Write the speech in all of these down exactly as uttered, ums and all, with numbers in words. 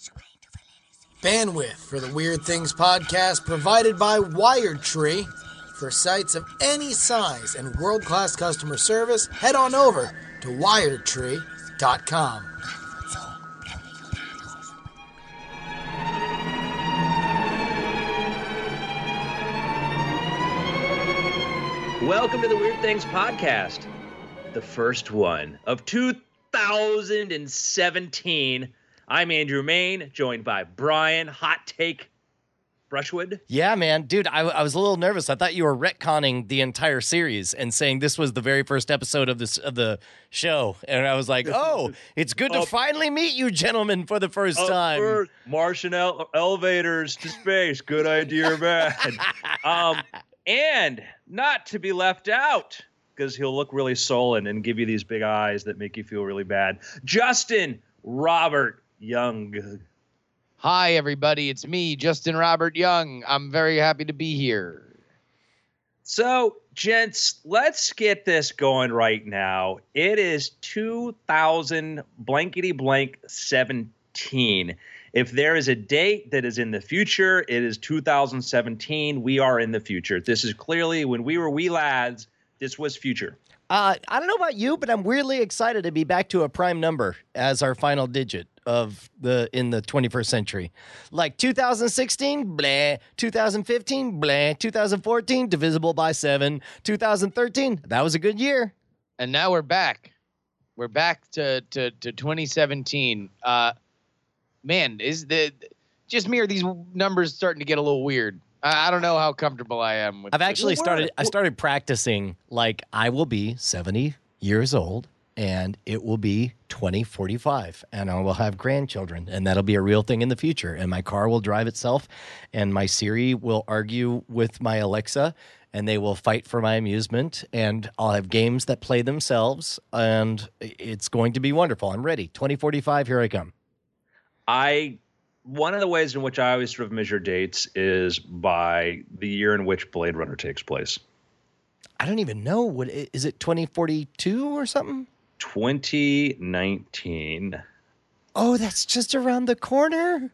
Bandwidth for the Weird Things podcast provided by WiredTree. For sites of any size and world-class customer service, head on over to wired tree dot com. Welcome to the Weird Things podcast, the first one of two thousand seventeen. I'm Andrew Main, joined by Brian Hot Take Brushwood. Yeah, man. Dude, I, I was a little nervous. I thought you were retconning the entire series and saying this was the very first episode of this of the show. And I was like, oh, it's good to uh, finally meet you gentlemen for the first uh, time. First, Martian ele- elevators to space. Good idea or bad? um, and not to be left out, because he'll look really sullen and give you these big eyes that make you feel really bad. Justin Robert Young. Hi, everybody. It's me, Justin Robert Young. I'm very happy to be here. So, gents, let's get this going right now. It is two thousand blankety blank seventeen. If there is a date that is in the future, it is two thousand seventeen. We are in the future. This is clearly when we were wee lads. This was future. Uh, I don't know about you, but I'm weirdly excited to be back to a prime number as our final digit of the in the twenty-first century. Like two thousand sixteen, blah. two thousand fifteen, blah. two thousand fourteen, divisible by seven. two thousand thirteen, that was a good year. And now we're back. We're back to to, to twenty seventeen. Uh, man, is the just me or these numbers starting to get a little weird? I don't know how comfortable I am with I've actually this. started I started practicing like I will be seventy years old and it will be twenty forty-five and I will have grandchildren and that'll be a real thing in the future and my car will drive itself and my Siri will argue with my Alexa and they will fight for my amusement and I'll have games that play themselves and it's going to be wonderful. I'm ready. twenty forty-five, here I come. I One of the ways in which I always sort of measure dates is by the year in which Blade Runner takes place. I don't even know. What is it, twenty forty-two or something? twenty nineteen. Oh, that's just around the corner.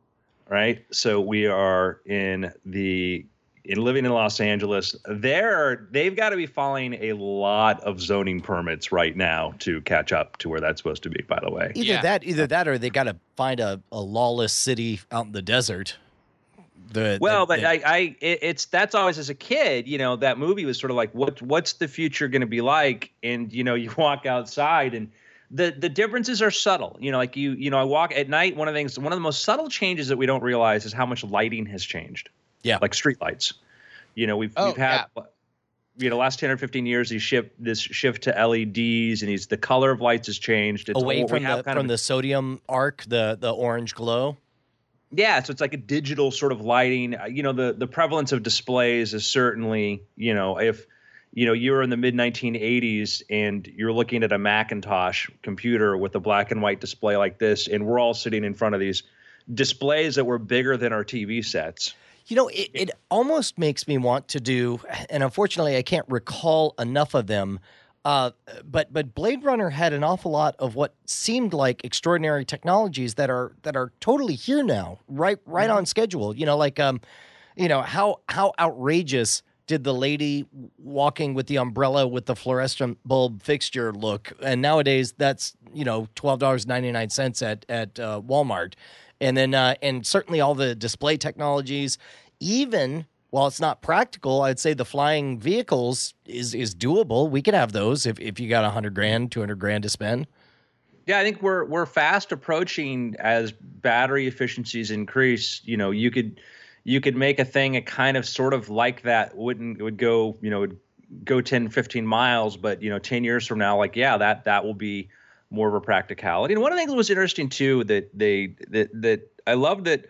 Right? So we are in the in living in Los Angeles. There, they've got to be filing a lot of zoning permits right now to catch up to where that's supposed to be, by the way. Either Yeah. that, either that, or they got to find a, a lawless city out in the desert. The Well, the, but the, I, I, it, it's that's always as a kid, you know, that movie was sort of like, what, what's the future going to be like? And you know, you walk outside, and the the differences are subtle. You know, like you, you know, I walk at night. One of the things, one of the most subtle changes that we don't realize is how much lighting has changed. Yeah, like street lights. You know, we've Oh, we've had. yeah. You know, last ten or fifteen years, he shift this shift to L E Ds, and he's the color of lights has changed. It's away we from have the kind from of, the sodium arc, the the orange glow. yeah, so it's like a digital sort of lighting. You know, the the prevalence of displays is certainly, you know, if you know you're in the mid nineteen eighties and you're looking at a Macintosh computer with a black and white display like this, and we're all sitting in front of these displays that were bigger than our T V sets. You know, it, it almost makes me want to do, and unfortunately, I can't recall enough of them. Uh, but but Blade Runner had an awful lot of what seemed like extraordinary technologies that are that are totally here now, right right on schedule. You know, like um, you know how how outrageous did the lady walking with the umbrella with the fluorescent bulb fixture look? And nowadays, that's you know twelve dollars and ninety nine cents at at uh, Walmart. And then, uh, and certainly all the display technologies, even while it's not practical, I'd say the flying vehicles is is doable. We could have those if, if you got a hundred grand, two hundred grand to spend. Yeah, I think we're we're fast approaching as battery efficiencies increase. You know, you could you could make a thing a kind of sort of like that. Wouldn't it would go you know would go ten, fifteen miles, but you know ten years from now, like yeah, that that will be more of a practicality. And one of the things that was interesting too that they that that I love that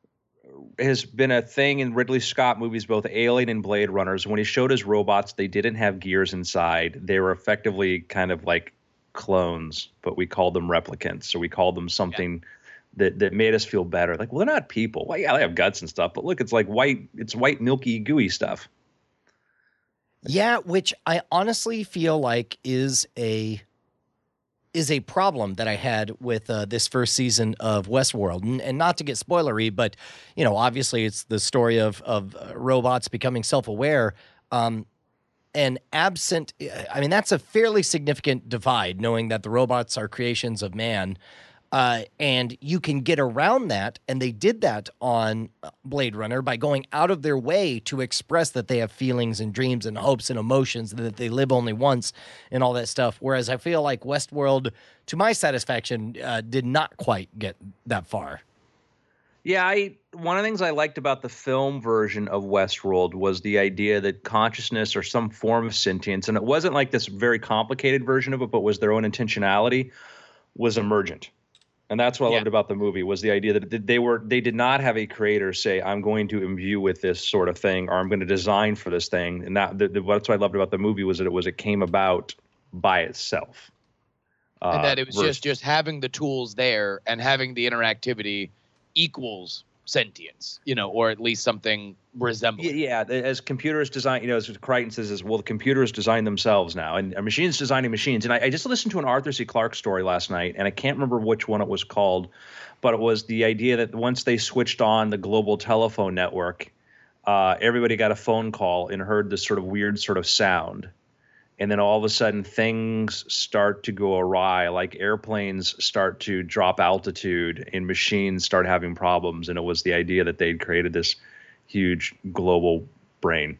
has been a thing in Ridley Scott movies, both Alien and Blade Runners. When he showed his robots, they didn't have gears inside. They were effectively kind of like clones, but we called them replicants. So we called them something yeah. that that made us feel better. Like, well, they're not people. Well, yeah, they have guts and stuff, but look, it's like white. It's white, milky, gooey stuff. Yeah, which I honestly feel like is a is a problem that I had with uh, this first season of Westworld. And, and not to get spoilery, but, you know, obviously it's the story of, of uh, robots becoming self-aware. Um, and absent, I mean, that's a fairly significant divide, knowing that the robots are creations of man. Uh, and you can get around that, and they did that on Blade Runner by going out of their way to express that they have feelings and dreams and hopes and emotions, that they live only once and all that stuff. Whereas I feel like Westworld, to my satisfaction, uh, did not quite get that far. Yeah, I one of the things I liked about the film version of Westworld was the idea that consciousness or some form of sentience, and it wasn't like this very complicated version of it, but was their own intentionality, was emergent. And that's what I Yeah. loved about the movie, was the idea that they were they did not have a creator say, I'm going to imbue with this sort of thing, or I'm going to design for this thing. And that the, the, that's what I loved about the movie, was that it was it came about by itself. Uh, and that it was versus- just just having the tools there and having the interactivity equals sentience, you know, or at least something resembling. Yeah, yeah, as computers design, you know, as Crichton says, is well, the computers design themselves now, and a machine's designing machines. And I, I just listened to an Arthur C. Clarke story last night, and I can't remember which one it was called, but it was the idea that once they switched on the global telephone network, uh, everybody got a phone call and heard this sort of weird sort of sound. And then all of a sudden things start to go awry, like airplanes start to drop altitude and machines start having problems. And it was the idea that they'd created this huge global brain.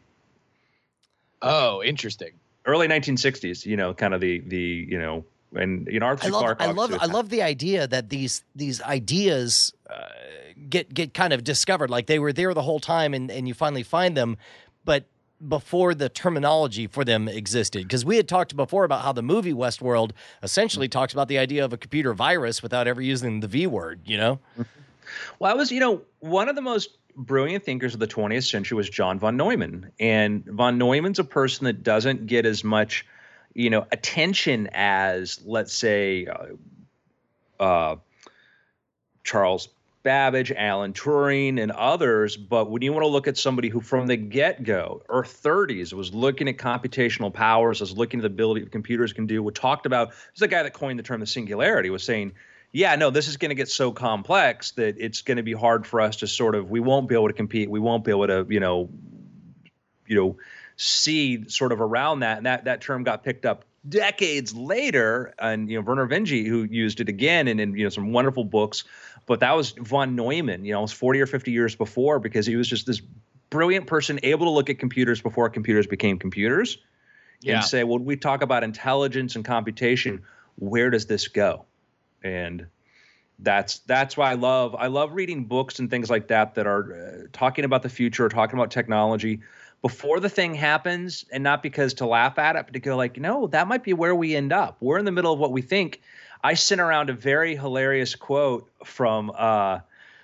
Oh, interesting. Early nineteen sixties, you know, kind of the, the you know, and, you know, Arthur I C. love, Clarke. I love, obviously- I love the idea that these these ideas uh, get get kind of discovered, like they were there the whole time, and, and you finally find them, but before the terminology for them existed. Because we had talked before about how the movie Westworld essentially talks about the idea of a computer virus without ever using the V word, you know? Well, I was, you know, one of the most brilliant thinkers of the twentieth century was John von Neumann. And von Neumann's a person that doesn't get as much, you know, attention as, let's say, uh, uh, Charles Babbage, Alan Turing, and others. But when you want to look at somebody who from the get-go, or thirties, was looking at computational powers, was looking at the ability that computers can do, we talked about, this is the guy that coined the term the singularity, was saying, yeah, no, this is going to get so complex that it's going to be hard for us to sort of, we won't be able to compete. We won't be able to, you know, you know, see sort of around that. And that, that term got picked up decades later. And, you know, Werner Vinge, who used it again and in, you know, some wonderful books. But that was von Neumann, you know, it was forty or fifty years before, because he was just this brilliant person able to look at computers before computers became computers Yeah. and say, when we talk about intelligence and computation, where does this go? And that's that's why I love I love reading books and things like that that are uh, talking about the future, or talking about technology before the thing happens, and not because to laugh at it, but to go like, no, that might be where we end up. We're in the middle of what we think. I sent around a very hilarious quote from uh,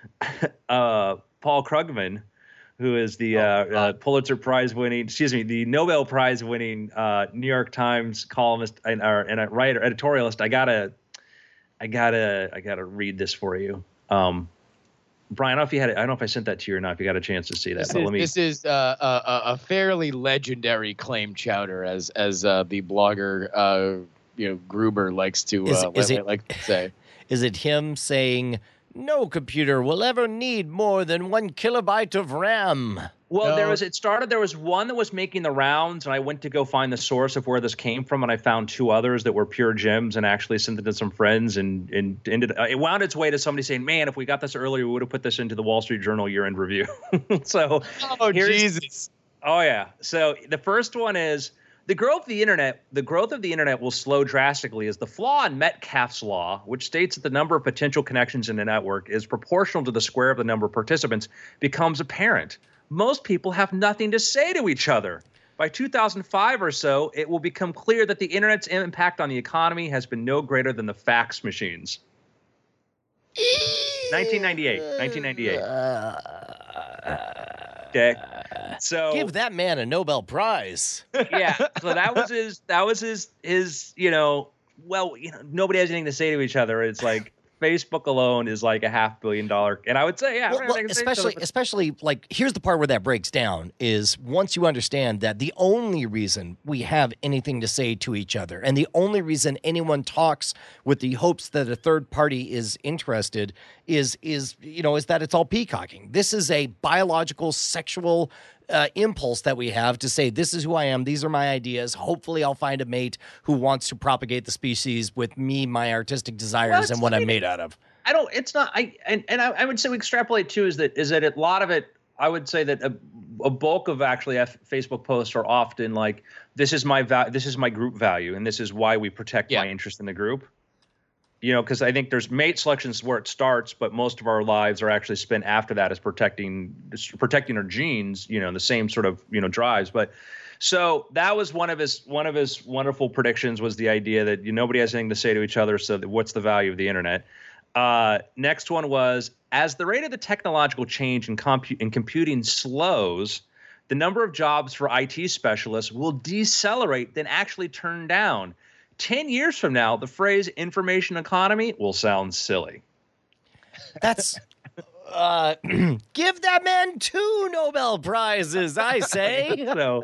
uh, Paul Krugman, who is the uh, uh, Pulitzer Prize winning, excuse me, the Nobel Prize winning uh, New York Times columnist and, or, and a writer, editorialist. I gotta, I gotta, I gotta read this for you. Um, Brian, I don't know if you had, I don't know if I sent that to you or not. If you got a chance to see that, This but is, let me. this is uh, a, a fairly legendary claim chowder, as as uh, the blogger uh, you know Gruber likes to Is- uh, is like, it- like to say. Is it him saying, no computer will ever need more than one kilobyte of RAM? Well, there No. was. It started. There was one that was making the rounds, and I went to go find the source of where this came from, and I found two others that were pure gems, and actually sent it to some friends, and and ended. Uh, it wound its way to somebody saying, "Man, if we got this earlier, we would have put this into the Wall Street Journal year-end review." So, Oh here's- Jesus! oh yeah. So the first one is the growth of the internet. The growth of the internet will slow drastically as the flaw in Metcalfe's law, which states that the number of potential connections in a network is proportional to the square of the number of participants, becomes apparent. Most people have nothing to say to each other. By two thousand five or so, it will become clear that the internet's impact on the economy has been no greater than the fax machines. nineteen ninety-eight. nineteen ninety-eight. Okay. So Give that man a Nobel Prize. yeah. So that was his. That was his. His. You know. Well, you know, nobody has anything to say to each other. It's like, Facebook alone is like a half billion dollar, and I would say, yeah, Well, we're well, gonna say especially, so, but- especially like here's the part where that breaks down is once you understand that the only reason we have anything to say to each other and the only reason anyone talks with the hopes that a third party is interested is is you know is that it's all peacocking. This is a biological sexual Uh, impulse that we have to say, this is who I am, these are my ideas, hopefully I'll find a mate who wants to propagate the species with me, my artistic desires, Well, and what I I'm mean, made out of. I don't. It's not. I and and I, I would say we extrapolate too. Is that is that a lot of it? I would say that a, a bulk of actually F- Facebook posts are often like, this is my va- this is my group value, and this is why we protect Yeah. my interest in the group. You know, because I think there's mate selections where it starts, but most of our lives are actually spent after that as protecting protecting our genes. You know, the same sort of you know drives. But so that was one of his one of his wonderful predictions was the idea that you, nobody has anything to say to each other. So that what's the value of the internet? Uh, next one was, as the rate of the technological change in, compu- in computing slows, the number of jobs for I T specialists will decelerate, then actually turn down. Ten years from now, the phrase information economy will sound silly. That's uh, give that man two Nobel Prizes, I say. So,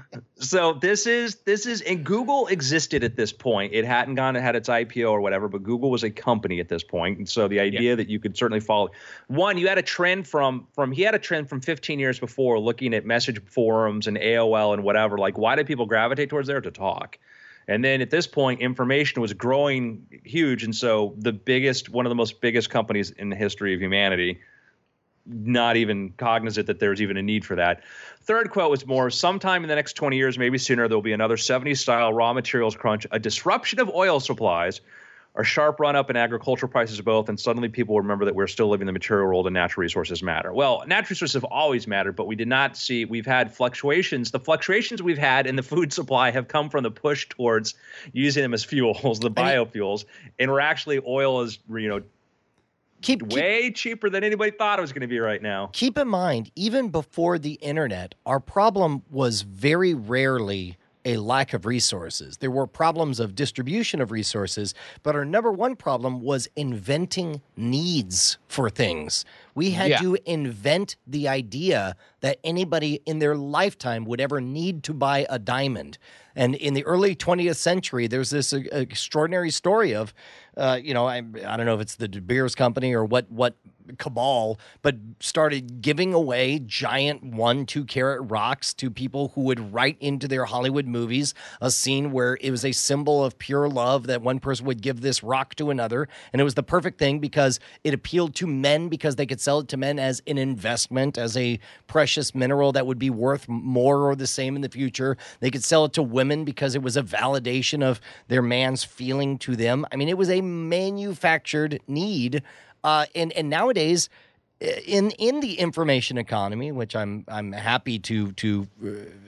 so this is this is and Google existed at this point. It hadn't gone and had its I P O or whatever, but Google was a company at this point. And so the idea Yeah. that you could certainly follow one, you had a trend from from he had a trend from fifteen years before looking at message forums and A O L and whatever. Like, why did people gravitate towards there? To talk. And then at this point, information was growing huge. And so the biggest, one of the most biggest companies in the history of humanity, not even cognizant that there's even a need for that. Third quote was more, sometime in the next twenty years, maybe sooner, there'll be another seventies style raw materials crunch, a disruption of oil supplies, a sharp run up in agricultural prices both, and suddenly people will remember that we're still living in the material world and natural resources matter. Well, natural resources have always mattered, but we did not see, we've had fluctuations. The fluctuations we've had in the food supply have come from the push towards using them as fuels, the I mean- biofuels, and we're actually, oil is, you know, Keep, keep way cheaper than anybody thought it was going to be right now. keep in mind, even before the internet, our problem was very rarely a lack of resources. There were problems of distribution of resources, but our number one problem was inventing needs for things. We had Yeah. to invent the idea that anybody in their lifetime would ever need to buy a diamond. And in the early twentieth century, there's this uh, extraordinary story of, uh, you know, I, I don't know if it's the De Beers Company or what what cabal, but started giving away giant one, two carat rocks to people who would write into their Hollywood movies a scene where it was a symbol of pure love that one person would give this rock to another. And it was the perfect thing because it appealed to men because they could sell it to men as an investment, as a precious mineral that would be worth more or the same in the future. They could sell it to women because it was a validation of their man's feeling to them. I mean, it was a manufactured need. Uh, and and nowadays, in in the information economy, which I'm I'm happy to to uh,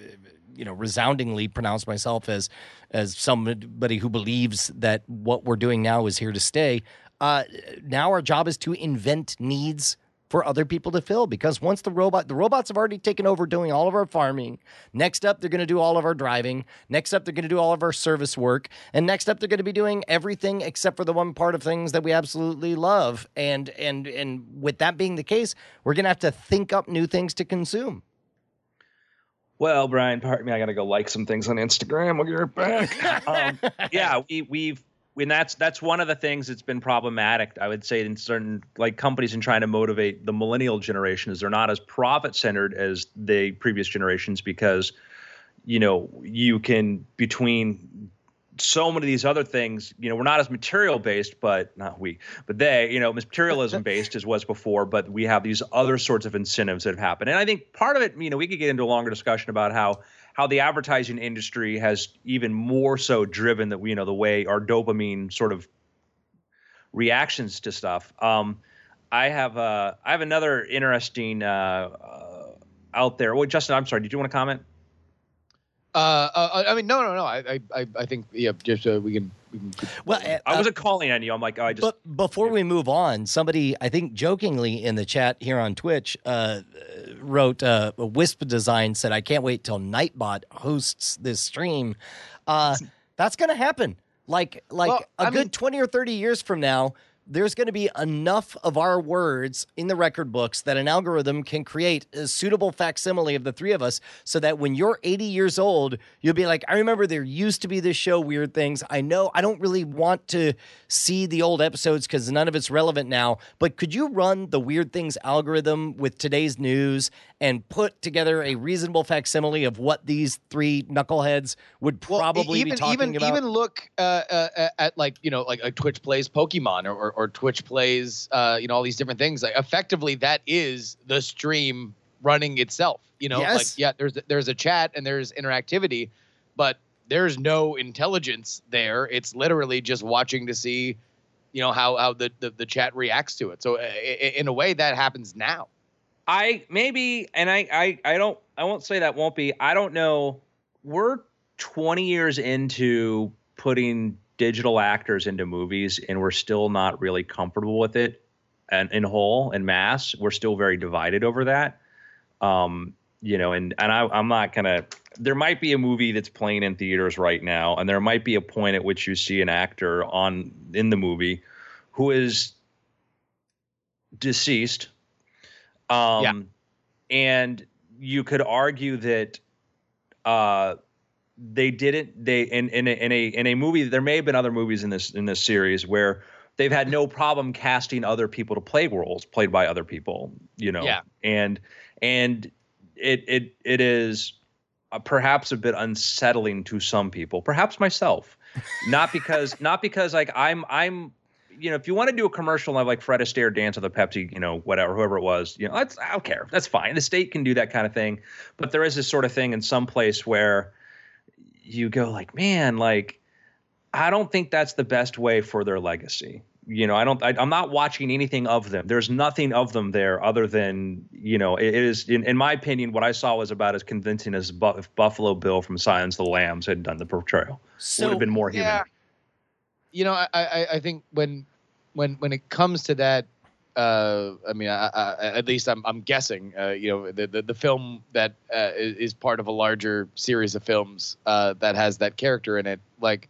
you know resoundingly pronounce myself as as somebody who believes that what we're doing now is here to stay. Uh, now our job is to invent needs for other people to fill, because once the robot the robots have already taken over doing all of our farming. Next up, they're going to do all of our driving. Next up, they're going to do all of our service work. And next up, they're going to be doing everything except for the one part of things that we absolutely love. And and and with that being the case, we're going to have to think up new things to consume. Well, Brian, pardon me, I got to go like some things on Instagram. We'll get right back. um, yeah, we, we've, and that's that's one of the things that's been problematic, I would say, in certain like companies in trying to motivate the millennial generation, is they're not as profit centered as the previous generations, because, you know, you can between so many of these other things, you know, we're not as material based, but not we, but they, you know, materialism based as was before, but we have these other sorts of incentives that have happened. And I think part of it, you know, we could get into a longer discussion about how how the advertising industry has even more so driven that, you know, the way our dopamine sort of reactions to stuff. Um, I have uh, I have another interesting uh, uh, out there. Well, Justin, I'm sorry. Did you want to comment? Uh, uh, I mean, no, no, no. I, I, I think, yeah, just uh, we can, we can. Keep Well, uh, I wasn't calling on you. I'm like, oh, I just. But before we move on, somebody, I think jokingly in the chat here on Twitch, uh, wrote uh, a Wisp Design said, "I can't wait till Nightbot hosts this stream." Uh, that's going to happen. Like, like Well, a I good mean- twenty or thirty years from now, there's going to be enough of our words in the record books that an algorithm can create a suitable facsimile of the three of us so that when you're eighty years old, you'll be like, I remember there used to be this show, Weird Things. I know I don't really want to see the old episodes because none of it's relevant now, but could you run the Weird Things algorithm with today's news and put together a reasonable facsimile of what these three knuckleheads would probably well, even, be talking even, about? Even look uh, uh, at like, you know, like, like Twitch plays Pokemon or, or, or Twitch plays, uh, you know, all these different things. Like effectively that is the stream running itself, you know, yes. like, yeah, there's, there's a chat and there's interactivity, but there's no intelligence there. It's literally just watching to see, you know, how, how the, the, the chat reacts to it. So uh, in a way that happens now. I maybe, and I, I, I don't, I won't say that won't be. I don't know. We're twenty years into putting digital actors into movies, and we're still not really comfortable with it. And in whole and mass, we're still very divided over that. Um, you know, and and I, I'm not gonna. There might be a movie that's playing in theaters right now, and there might be a point at which you see an actor on in the movie who is deceased. Um, yeah. And you could argue that uh, they didn't. They in in a, in a in a movie. There may have been other movies in this in this series where they've had no problem casting other people to play roles played by other people. You know, yeah. and and it it it is uh, perhaps a bit unsettling to some people, perhaps myself. Not because not because like I'm I'm. You know, if you want to do a commercial of like Fred Astaire dance with a Pepsi, you know, whatever, whoever it was, you know, that's, I don't care. That's fine. The state can do that kind of thing. But there is this sort of thing in some place where you go like, man, like, I don't think that's the best way for their legacy. You know, I don't, I, I'm not watching anything of them. There's nothing of them there other than, you know, it, it is, in, in my opinion, what I saw was about as convincing as Bu- if Buffalo Bill from Silence of the Lambs had done the portrayal. So, would have been more human. Yeah. You know, I, I, I think when, when, when it comes to that, uh, I mean, I, I, at least I'm, I'm guessing, uh, you know, the, the, the film that uh, is, is part of a larger series of films uh, that has that character in it. Like,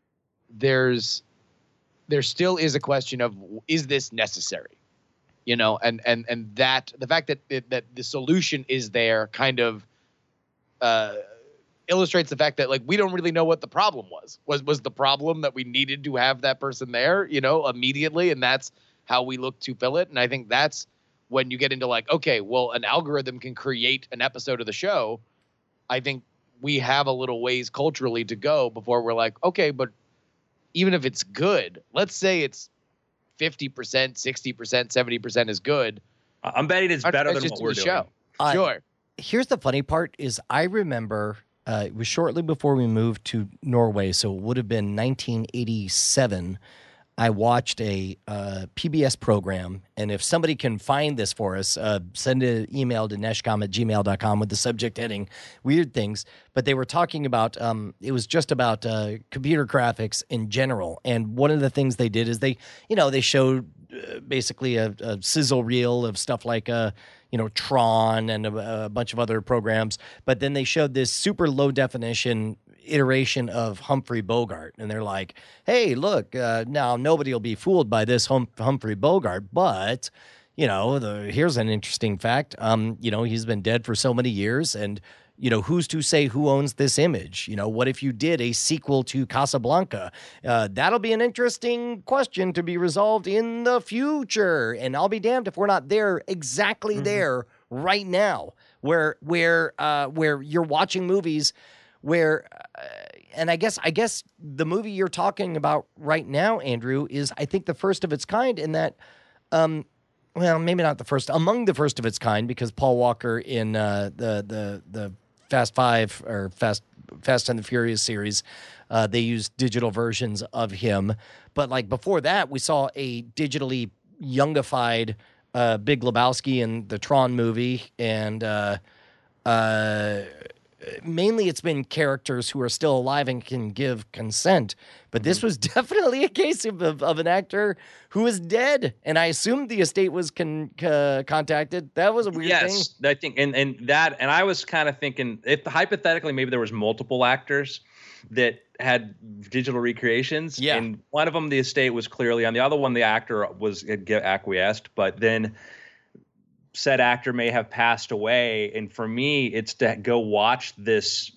there's, there still is a question of, is this necessary? You know, and and and that the fact that it, that the solution is there kind of uh, illustrates the fact that like we don't really know what the problem was. Was was the problem that we needed to have that person there, you know, immediately, and that's how we look to fill it. And I think that's when you get into like, okay, well, an algorithm can create an episode of the show. I think we have a little ways culturally to go before we're like, okay, but even if it's good, let's say it's fifty percent, sixty percent, seventy percent is good. I'm betting it's better than what we're doing. Show. Uh, sure. Here's the funny part is I remember uh, it was shortly before we moved to Norway, so it would have been nineteen eighty-seven. I watched a uh, P B S program, and if somebody can find this for us, uh, send an email to neshcom at gmail dot com with the subject heading Weird Things. But they were talking about, um, it was just about uh, computer graphics in general. And one of the things they did is they, you know, they showed uh, basically a, a sizzle reel of stuff like, uh, you know, Tron and a, a bunch of other programs. But then they showed this super low definition iteration of Humphrey Bogart, and they're like, hey, look, uh, now nobody will be fooled by this hum- Humphrey Bogart, but you know, the, here's an interesting fact. Um, you know, he's been dead for so many years, and you know, who's to say who owns this image? You know, what if you did a sequel to Casablanca? Uh, that'll be an interesting question to be resolved in the future, and I'll be damned if we're not there exactly mm-hmm. there right now, where where uh, where you're watching movies. Where, uh, and I guess I guess the movie you're talking about right now, Andrew, is I think the first of its kind in that, um, well, maybe not the first, among the first of its kind, because Paul Walker in uh, the the the Fast Five or Fast Fast and the Furious series, uh, they used digital versions of him, but like before that, we saw a digitally youngified uh, Big Lebowski in the Tron movie, and. Uh, uh, Mainly, it's been characters who are still alive and can give consent. But this was definitely a case of, of, of an actor who is dead, and I assumed the estate was con, uh, contacted. That was a weird yes, thing. Yes, I think, and and that, and I was kind of thinking, if hypothetically maybe there was multiple actors, that had digital recreations. Yeah. And one of them, the estate was clearly on. The other one, the actor was had acquiesced, but then said actor may have passed away. And for me, it's to go watch this,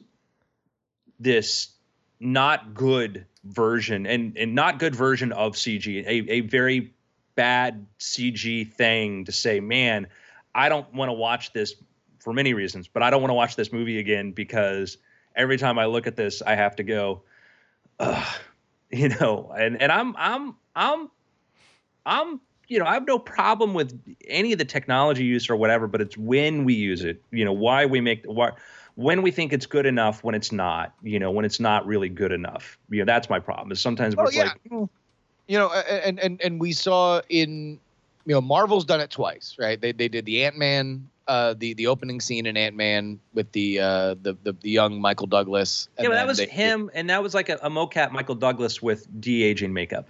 this not good version and, and not good version of C G, a, a very bad C G thing to say, man, I don't want to watch this for many reasons, but I don't want to watch this movie again because every time I look at this, I have to go, ugh, you know, and, and I'm, I'm, I'm, I'm, you know, I have no problem with any of the technology use or whatever, but it's when we use it, you know, why we make, why, when we think it's good enough, when it's not, you know, when it's not really good enough, you know, that's my problem is sometimes Oh, it's yeah. like, you know, and, and, and we saw in, you know, Marvel's done it twice, right? They, they did the Ant-Man, uh, the, the opening scene in Ant-Man with the, uh, the, the, the young Michael Douglas. yeah, but that was they, him. And that was like a, a mocap Michael Douglas with de-aging makeup.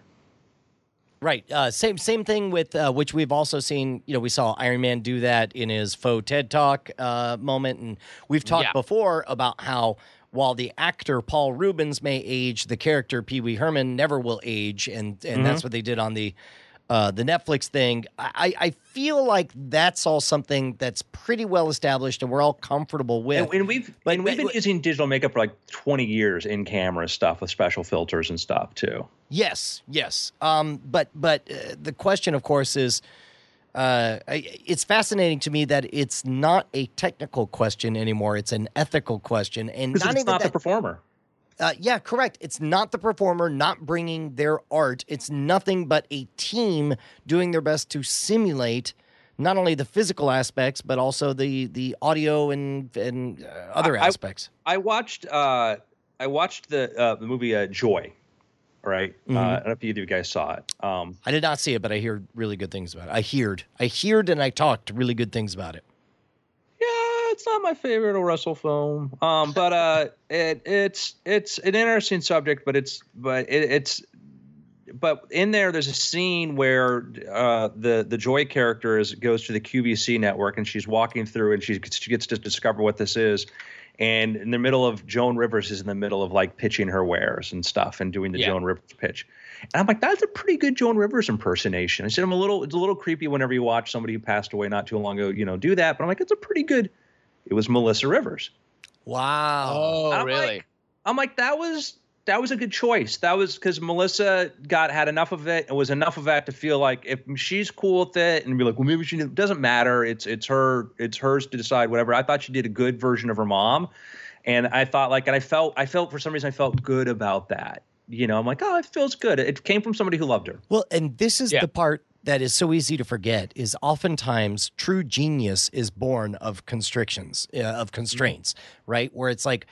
Right. Uh, same same thing with uh, which we've also seen. You know, we saw Iron Man do that in his faux TED Talk uh, moment, and we've talked Yeah. before about how while the actor Paul Rubens may age, the character Pee Wee Herman never will age, and and Mhm. that's what they did on the uh, the Netflix thing. I, I feel like that's all something that's pretty well established, and we're all comfortable with. And, and we've But- and we've but- been using digital makeup for like twenty years in camera stuff with special filters and stuff too. Yes, yes. Um, but but uh, the question, of course, is uh, I- it's fascinating to me that it's not a technical question anymore. It's an ethical question, and Because not it's even not that. the performer. Uh, yeah, correct. It's not the performer not bringing their art. It's nothing but a team doing their best to simulate not only the physical aspects but also the the audio and and uh, other I- I- aspects. I watched uh, I watched the uh, the movie uh, Joy, right? Mhm. Uh, I don't know if either of you guys saw it. Um, I did not see it, but I hear really good things about it. I heard, I heard, and I talked really good things about it. yeah, it's not my favorite Russell film, um, but uh, it it's it's an interesting subject, but it's but it, it's but in there there's a scene where uh, the the Joy character is goes to the Q V C network and she's walking through and she gets, she gets to discover what this is. And in the middle of Joan Rivers is in the middle of like pitching her wares and stuff and doing the Yeah. Joan Rivers pitch. And I'm like, that's a pretty good Joan Rivers impersonation. I said, I'm a little, it's a little creepy whenever you watch somebody who passed away not too long ago, you know, do that. But I'm like, it's a pretty good, it was Melissa Rivers. Wow. Oh, I'm really? like- I'm like, that was, that was a good choice. That was because Melissa got, had enough of it. It was enough of that to feel like if she's cool with it and be like, well, maybe she it doesn't matter. It's, it's her, it's hers to decide whatever. I thought she did a good version of her mom. And I thought like, and I felt, I felt for some reason I felt good about that. You know, I'm like, oh, it feels good. It came from somebody who loved her. Well, and this is Yeah. the part that is so easy to forget is oftentimes true genius is born of constrictions, uh, of constraints, right? Where it's like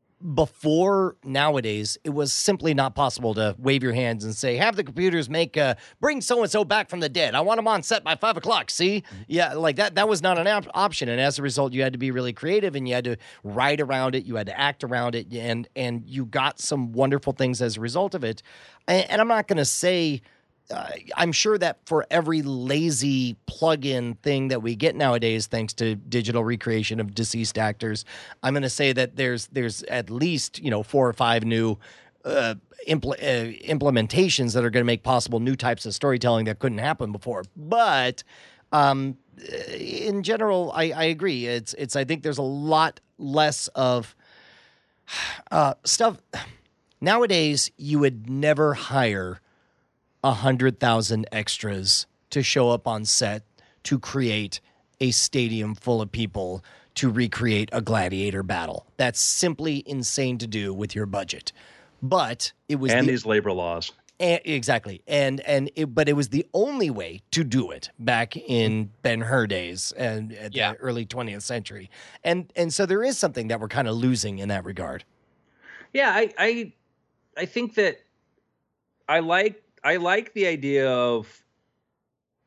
before nowadays, it was simply not possible to wave your hands and say, have the computers make, uh, bring so-and-so back from the dead. I want them on set by five o'clock. See? Yeah. Like that, that was not an op- option. And as a result, you had to be really creative and you had to write around it. You had to act around it and, and you got some wonderful things as a result of it. And, and I'm not going to say, Uh, I'm sure that for every lazy plug-in thing that we get nowadays, thanks to digital recreation of deceased actors, I'm going to say that there's there's at least you know four or five new uh, impl- uh, implementations that are going to make possible new types of storytelling that couldn't happen before. But um, in general, I, I agree. It's it's I think there's a lot less of uh, stuff nowadays. You would never hire a hundred thousand extras to show up on set to create a stadium full of people to recreate a gladiator battle. That's simply insane to do with your budget. But it was And the, these labor laws. and, exactly, and and it, but it was the only way to do it back in Ben-Hur days and at Yeah. the early twentieth century. And and so there is something that we're kind of losing in that regard. Yeah, I, I, I think that I like I like the idea of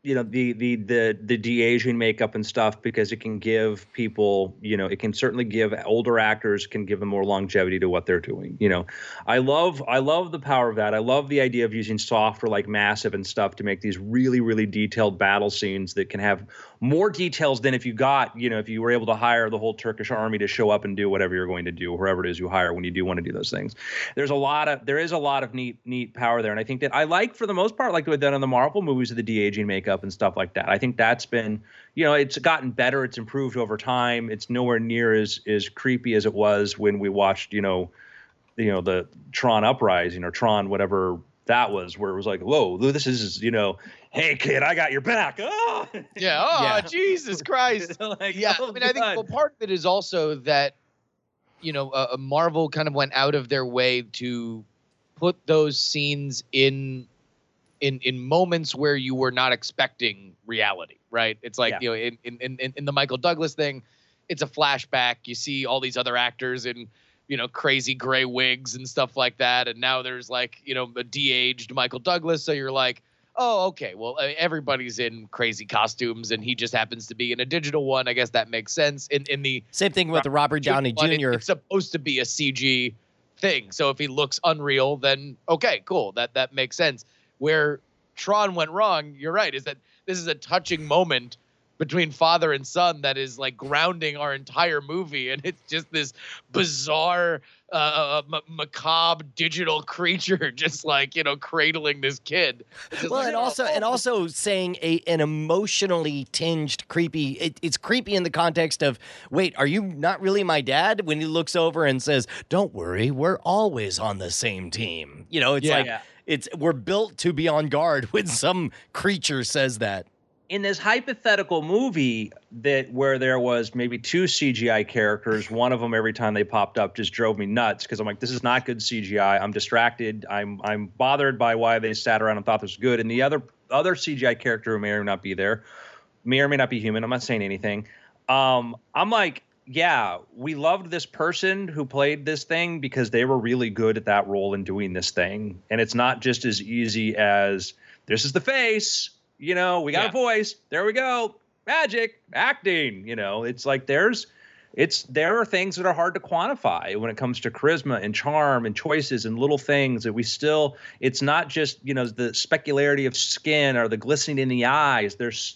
you know, the the the the de-aging makeup and stuff, because it can give people, you know, it can certainly give older actors, can give them more longevity to what they're doing. You know, I love I love the power of that. I love the idea of using software like Massive and stuff to make these really really detailed battle scenes that can have more details than if you got, you know, if you were able to hire the whole Turkish army to show up and do whatever you're going to do, whoever it is you hire when you do want to do those things. There's a lot of there is a lot of neat neat power there, and I think that I like, for the most part, like what they've done in the Marvel movies of the de-aging makeup and stuff like that. I think that's been, you know, it's gotten better. It's improved over time. It's nowhere near as as creepy as it was when we watched, you know, you know, the Tron Uprising or Tron, whatever that was, where it was like, whoa, this is, you know, hey kid, I got your back. Oh, yeah. Oh, Yeah. Jesus Christ. like, Yeah. oh, I mean, I think God. well, part of it is also that, you know, uh, Marvel kind of went out of their way to put those scenes in in in moments where you were not expecting reality, right? It's like, Yeah. you know, in, in in in the Michael Douglas thing, it's a flashback. You see all these other actors in, you know, crazy gray wigs and stuff like that, and now there's like, you know, a de-aged Michael Douglas, so you're like, oh, okay, well, uh, everybody's in crazy costumes, and he just happens to be in a digital one. I guess that makes sense. In in the Same thing with the Robert Downey one, it- Junior it's supposed to be a C G thing. So if he looks unreal, then okay, cool. That that makes sense. Where Tron went wrong, you're right, is that this is a touching moment between father and son that is like grounding our entire movie, and it's just this bizarre, uh, m- macabre digital creature, just like, you know, cradling this kid. It's just Well, like, and oh, also and oh, also saying a an emotionally tinged creepy. It, it's creepy in the context of, wait, are you not really my dad? When he looks over and says, "Don't worry, we're always on the same team." You know, it's Yeah. like Yeah. it's we're built to be on guard when some creature says that. In this hypothetical movie that where there was maybe two C G I characters, one of them every time they popped up just drove me nuts, because I'm like, this is not good C G I. I'm distracted. I'm I'm bothered by why they sat around and thought this was good. And the other other C G I character who may or may not be there, may or may not be human. I'm not saying anything. Um, I'm like, yeah, we loved this person who played this thing because they were really good at that role and doing this thing. And it's not just as easy as this is the face. You know, we got Yeah. a voice. There we go. Magic, acting. You know, it's like there's, it's there are things that are hard to quantify when it comes to charisma and charm and choices and little things that we still. It's not just, you know, the specularity of skin or the glistening in the eyes. There's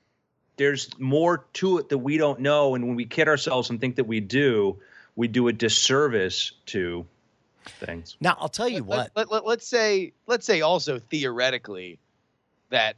there's more to it that we don't know, and when we kid ourselves and think that we do, we do a disservice to things. Now, I'll tell you what. Let, let, let's say let's say also theoretically that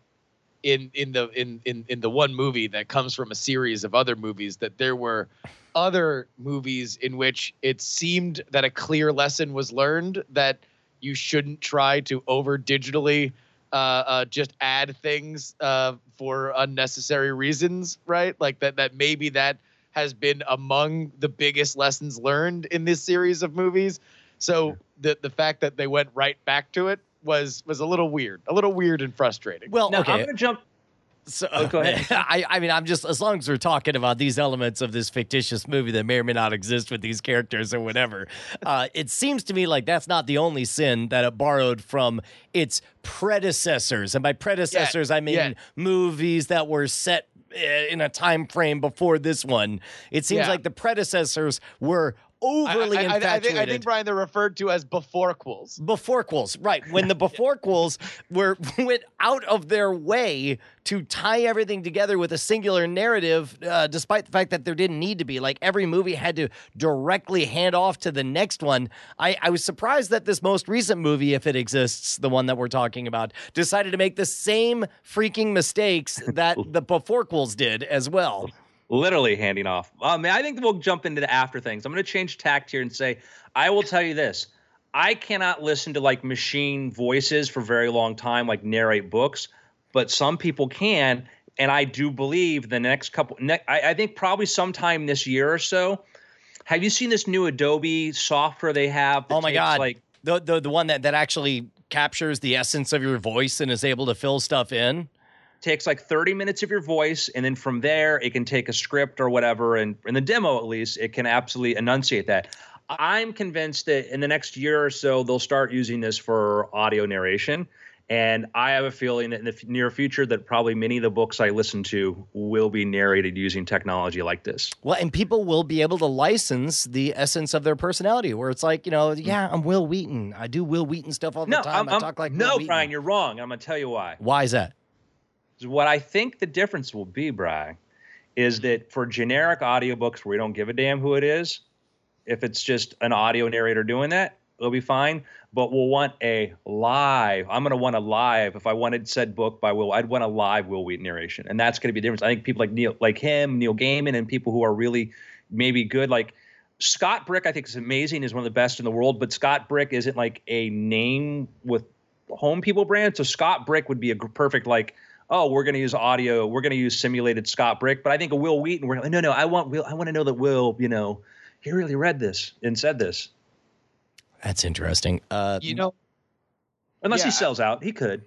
in in the in, in in the one movie that comes from a series of other movies, that there were other movies in which it seemed that a clear lesson was learned, that you shouldn't try to over digitally uh, uh, just add things uh, for unnecessary reasons, right? Like that that maybe that has been among the biggest lessons learned in this series of movies. So the the fact that they went right back to it was was a little weird, a little weird and frustrating. Well, Now, okay. I'm going to jump. So, Oh, go ahead. I, I mean, I'm just, as long as we're talking about these elements of this fictitious movie that may or may not exist with these characters or whatever, uh, it seems to me like that's not the only sin that it borrowed from its predecessors. And by predecessors, I mean yeah. movies that were set uh, in a time frame before this one. It seems Yeah. like the predecessors were overly I, I, I, I, infatuated. think, I think, Brian, they're referred to as beforequels. Beforequels, right. When the beforequels were went out of their way to tie everything together with a singular narrative, uh, despite the fact that there didn't need to be. Like, every movie had to directly hand off to the next one. I, I was surprised that this most recent movie, if it exists, the one that we're talking about, decided to make the same freaking mistakes that the beforequels did as well. Literally handing off. Um, I think we'll jump into the after things. I'm going to change tact here and say, I will tell you this. I cannot listen to like machine voices for a very long time, like narrate books, but some people can. And I do believe the next couple, ne- I, I think probably sometime this year or so. Have you seen this new Adobe software they have? that Oh my takes, God. Like, The, the, the one that, that actually captures the essence of your voice and is able to fill stuff in? takes like thirty minutes of your voice, and then from there it can take a script or whatever, and in the demo at least it can absolutely enunciate that. I'm convinced that in the next year or so they'll start using this for audio narration, And I have a feeling that in the near future that probably many of the books I listen to will be narrated using technology like this. Well, and people will be able to license the essence of their personality, where it's like, you know, yeah, I'm Will Wheaton. I do Will Wheaton stuff all the No, time. I'm, I talk like no, Will Wheaton. Brian, you're wrong. I'm going to tell you why. Why is that? What I think the difference will be, Brian, is that for generic audiobooks where we don't give a damn who it is, if it's just an audio narrator doing that, it'll be fine. But we'll want a live. I'm going to want a live. If I wanted said book by Will, I'd want a live Will Wheaton narration, and that's going to be the difference. I think people like Neil, like him, Neil Gaiman, and people who are really maybe good, like Scott Brick, I think is amazing. Is one of the best in the world. But Scott Brick isn't like a name with home people brand. So Scott Brick would be a perfect like. Oh, we're going to use audio. We're going to use simulated Scott Brick. But I think a Will Wheaton. We're no, no. I want Will. I want to know that Will. You know, he really read this and said this. That's interesting. Uh, You know, Unless Yeah, he sells out, he could.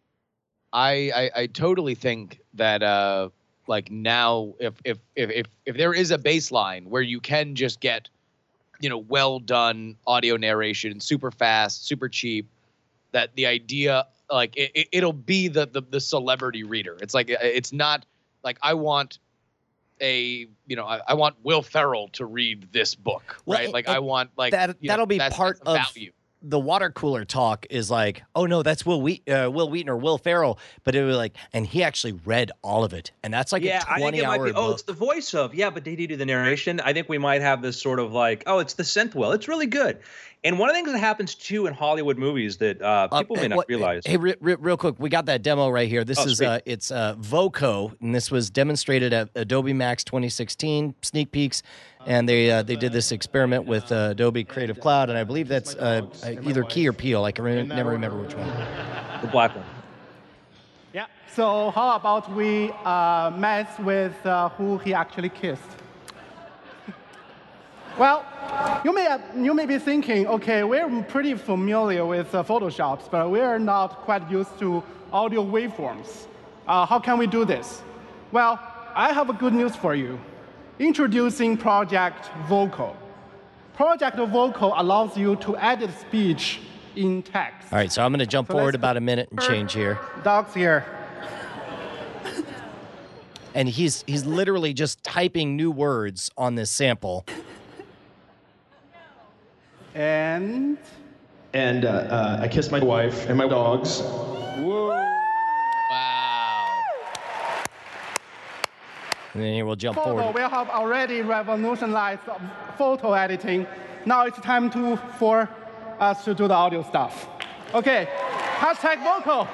I, I I totally think that uh like now if if if if if there is a baseline where you can just get, you know, well done audio narration, super fast, super cheap, that the idea like it, it, it'll be the, the the celebrity reader. It's like it's not like I want a you know I, I want Will Ferrell to read this book, Well, right? and- like and I want like that- you that'll know, be that's, part that's of value. the water cooler talk is like, oh no, that's Will Wheat, uh, Will Wheaton or Will Ferrell, but it was like, and he actually read all of it, and that's like Yeah, a I think twenty it might hour be. Oh, book. it's the voice of. Yeah, but did he do the narration? I think we might have this sort of like, oh, it's the synth well. It's really good. And one of the things that happens too in Hollywood movies that uh, people Uh, may not what- realize. Hey, re- re- real quick, we got that demo right here. This Oh, is sweet. uh, it's uh, Voco, and this was demonstrated at Adobe Max twenty sixteen sneak peeks, and they uh, they did this experiment with uh, Adobe Creative Cloud, and I believe that's uh, either Key or Peel. I can re- never remember which one. The black one. Yeah. So how about we uh, mess with uh, who he actually kissed? Well, you may you may be thinking, okay, we're pretty familiar with uh, Photoshop, but we're not quite used to audio waveforms. Uh, how can we do this? Well, I have a good news for you. Introducing Project Vocal. Project Vocal allows you to edit speech in text. All right, so I'm going to jump So forward let's about a minute and change here. Dogs here. And he's he's literally just typing new words on this sample. And And uh, uh, I kissed my wife and my dogs. Wow. And then here we'll jump photo, forward. we have already revolutionized photo editing. Now it's time to for us to do the audio stuff. Okay, hashtag vocal.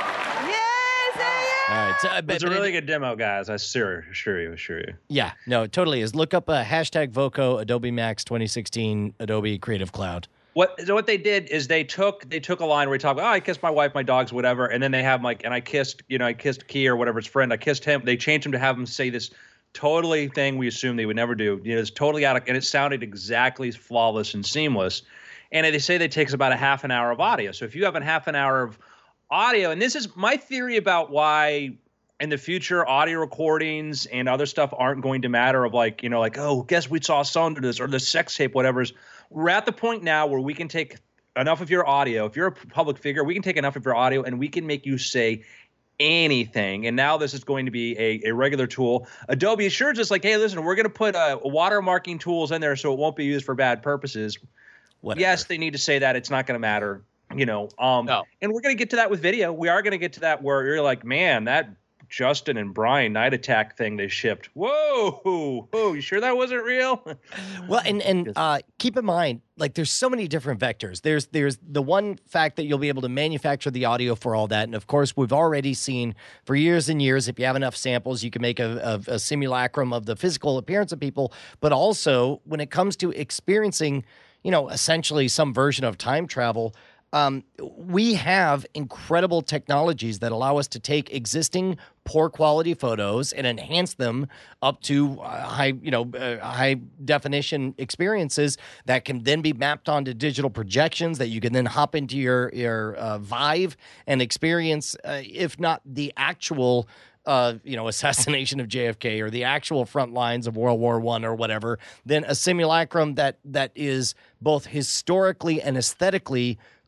All right, so, uh, but- It's a but it- really good demo, guys. I assure, assure you, assure you. Yeah, no, it totally is. Look up uh, hashtag Voco Adobe Max twenty sixteen Adobe Creative Cloud. What so what they did is they took they took a line where we talk about, oh, I kissed my wife, my dogs, whatever, and then they have like, and I kissed, you know, I kissed Key or whatever his friend, I kissed him. They changed him to have him say this totally thing we assume they would never do. You know, it's totally out of, and it sounded exactly flawless and seamless. And they say that it takes about a half an hour of audio. So if you have a half an hour of audio, and this is my theory about why in the future audio recordings and other stuff aren't going to matter of like, you know, like, oh, guess we saw someone do this or the sex tape, whatever. Is we're at the point now where we can take enough of your audio. If you're a public figure, we can take enough of your audio and we can make you say anything. And now this is going to be a, a regular tool. Adobe assures us like, hey, listen, we're going to put uh, watermarking tools in there so it won't be used for bad purposes. Whatever. Yes, they need to say that. It's not going to matter, you know. Um, No. And we're going to get to that with video. We are going to get to that where you're like, man, that Justin and Brian Night Attack thing they shipped. Whoa, whoa, you sure that wasn't real? Well, and and uh, keep in mind, like, there's so many different vectors. There's there's the one fact that you'll be able to manufacture the audio for all that, and of course, we've already seen for years and years, if you have enough samples, you can make a, a, a simulacrum of the physical appearance of people. But also, when it comes to experiencing, you know, essentially some version of time travel. Um, we have incredible technologies that allow us to take existing poor quality photos and enhance them up to uh, high, you know, uh, high definition experiences that can then be mapped onto digital projections that you can then hop into your your uh, Vive and experience, uh, if not the actual. Uh, you know, assassination of J F K or the actual front lines of World War One or whatever, then a simulacrum that that is both historically and aesthetically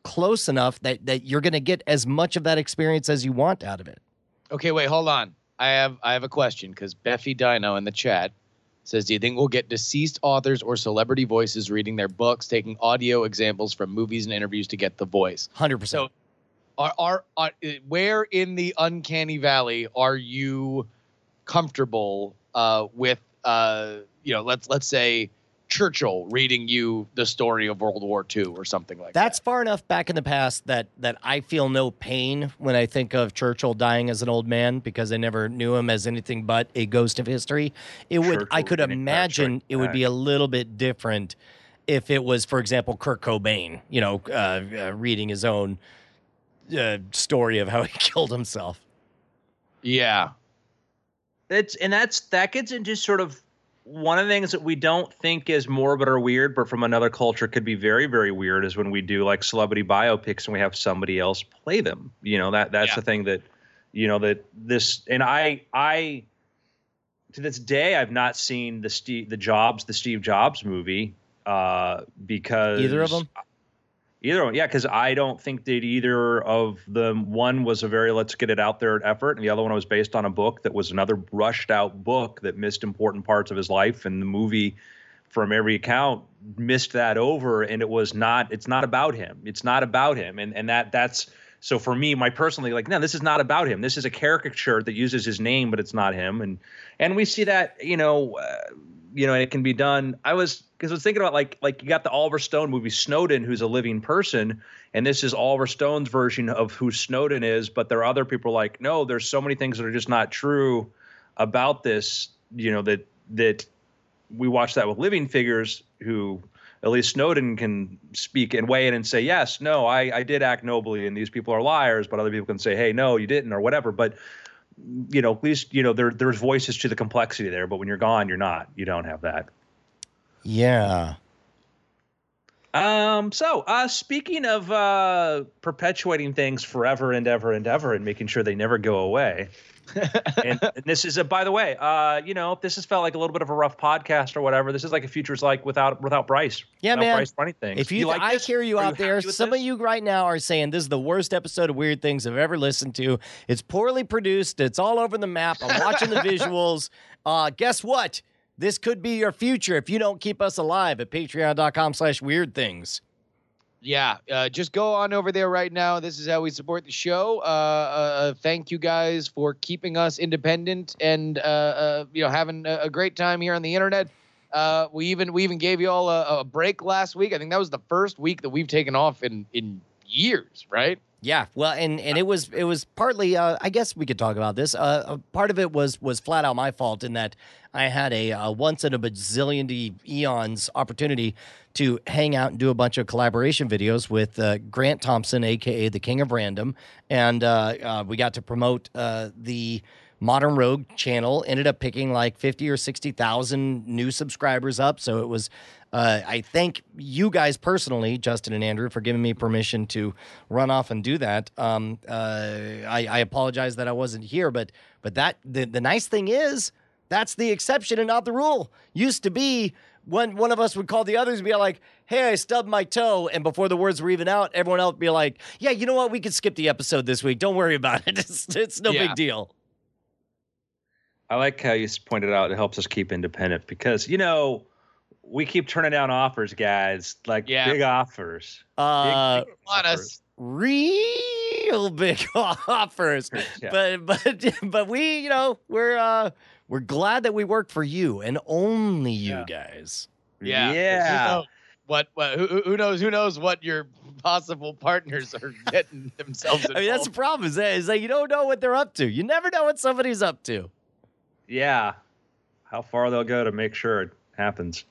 close enough that that you're going to get as much of that experience as you want out of it. Okay, wait, hold on. I have I have a question because Beffy Dino in the chat says, do you think we'll get deceased authors or celebrity voices reading their books, taking audio examples from movies and interviews to get the voice? one hundred percent. So are, are, are where in the uncanny valley are you comfortable uh, with, uh, you know, let's let's say Churchill reading you the story of World War Two or something like That's that? far enough back in the past that that I feel no pain when I think of Churchill dying as an old man, because I never knew him as anything but a ghost of history. It would Churchill I could reading imagine Patrick it would be Back. a little bit different if it was, for example, Kurt Cobain, you know, uh, uh, reading his own uh, story of how he killed himself. Yeah. It's and that's that gets into sort of one of the things that we don't think is morbid or weird, but from another culture could be very, very weird, is when we do like celebrity biopics and we have somebody else play them. You know, that that's Yeah. the thing that, you know, that this, and I, I, to this day, I've not seen the Steve, the Jobs, the Steve Jobs movie, uh, because Either of them? Either one, yeah, because I don't think that either of them, one was a very let's get it out there effort, and the other one was based on a book that was another rushed out book that missed important parts of his life, and the movie, from every account, missed that over, and it was not, it's not about him. It's not about him, and and that that's, so for me, my personally, like, no, this is not about him. This is a caricature that uses his name, but it's not him, and and we see that, you know, uh, you know, and it can be done. I was, because I was thinking about like, like you got the Oliver Stone movie Snowden, who's a living person, and this is Oliver Stone's version of who Snowden is. But there are other people like, no, there's so many things that are just not true about this. You know, that that we watch that with living figures who, at least Snowden can speak and weigh in and say, yes, no, I, I did act nobly, and these people are liars. But other people can say, hey, no, you didn't, or whatever. But you know, at least, you know, there there's voices to the complexity there, but when you're gone, you're not. You don't have that. Yeah. Um. So, uh, speaking of uh, perpetuating things forever and ever and ever, and making sure they never go away. and, and this is a, by the way, uh, you know, if this has felt like a little bit of a rough podcast or whatever, this is like a Future's like without without Bryce. Yeah, without man. Bryce running things. If you, like I this? hear you Are out there. happy with Some this? of you right now are saying this is the worst episode of Weird Things I've ever listened to. It's poorly produced. It's all over the map. I'm watching the visuals. Uh, guess what? This could be your future if you don't keep us alive at patreon.com slash weird things. Yeah, uh, just go on over there right now. This is how we support the show. Uh, uh, thank you guys for keeping us independent and uh, uh, you know, having a, a great time here on the internet. Uh, we even we even gave you all a, a break last week. I think that was the first week that we've taken off in in years, right? Yeah, well, and, and it was it was partly, uh, I guess we could talk about this. Uh, uh, part of it was was flat out my fault in that I had a uh, once in a bazillion eons opportunity to hang out and do a bunch of collaboration videos with uh, Grant Thompson, a k a the King of Random, and uh, uh, we got to promote uh, the Modern Rogue channel. Ended up picking like fifty or sixty thousand new subscribers up, so it was. Uh, I thank you guys personally, Justin and Andrew, for giving me permission to run off and do that. Um, uh, I, I apologize that I wasn't here, but but that the, the nice thing is that's the exception and not the rule. Used to be when one of us would call the others and be like, hey, I stubbed my toe. And before the words were even out, everyone else would be like, yeah, you know what? We could skip the episode this week. Don't worry about it. It's, it's no Yeah. big deal. I like how you pointed out it helps us keep independent because, you know, we keep turning down offers, guys, like Yeah. big offers. Uh, big, big On offers. us. real big offers. Yeah. But but but we, you know, we're uh we're glad that we work for you and only you Yeah. guys. Yeah. Who Yeah. knows What, what who, who knows? Who knows what your possible partners are getting themselves I involved. mean, that's the problem is that, is that you don't know what they're up to. You never know what somebody's up to. Yeah. How far they'll go to make sure it happens.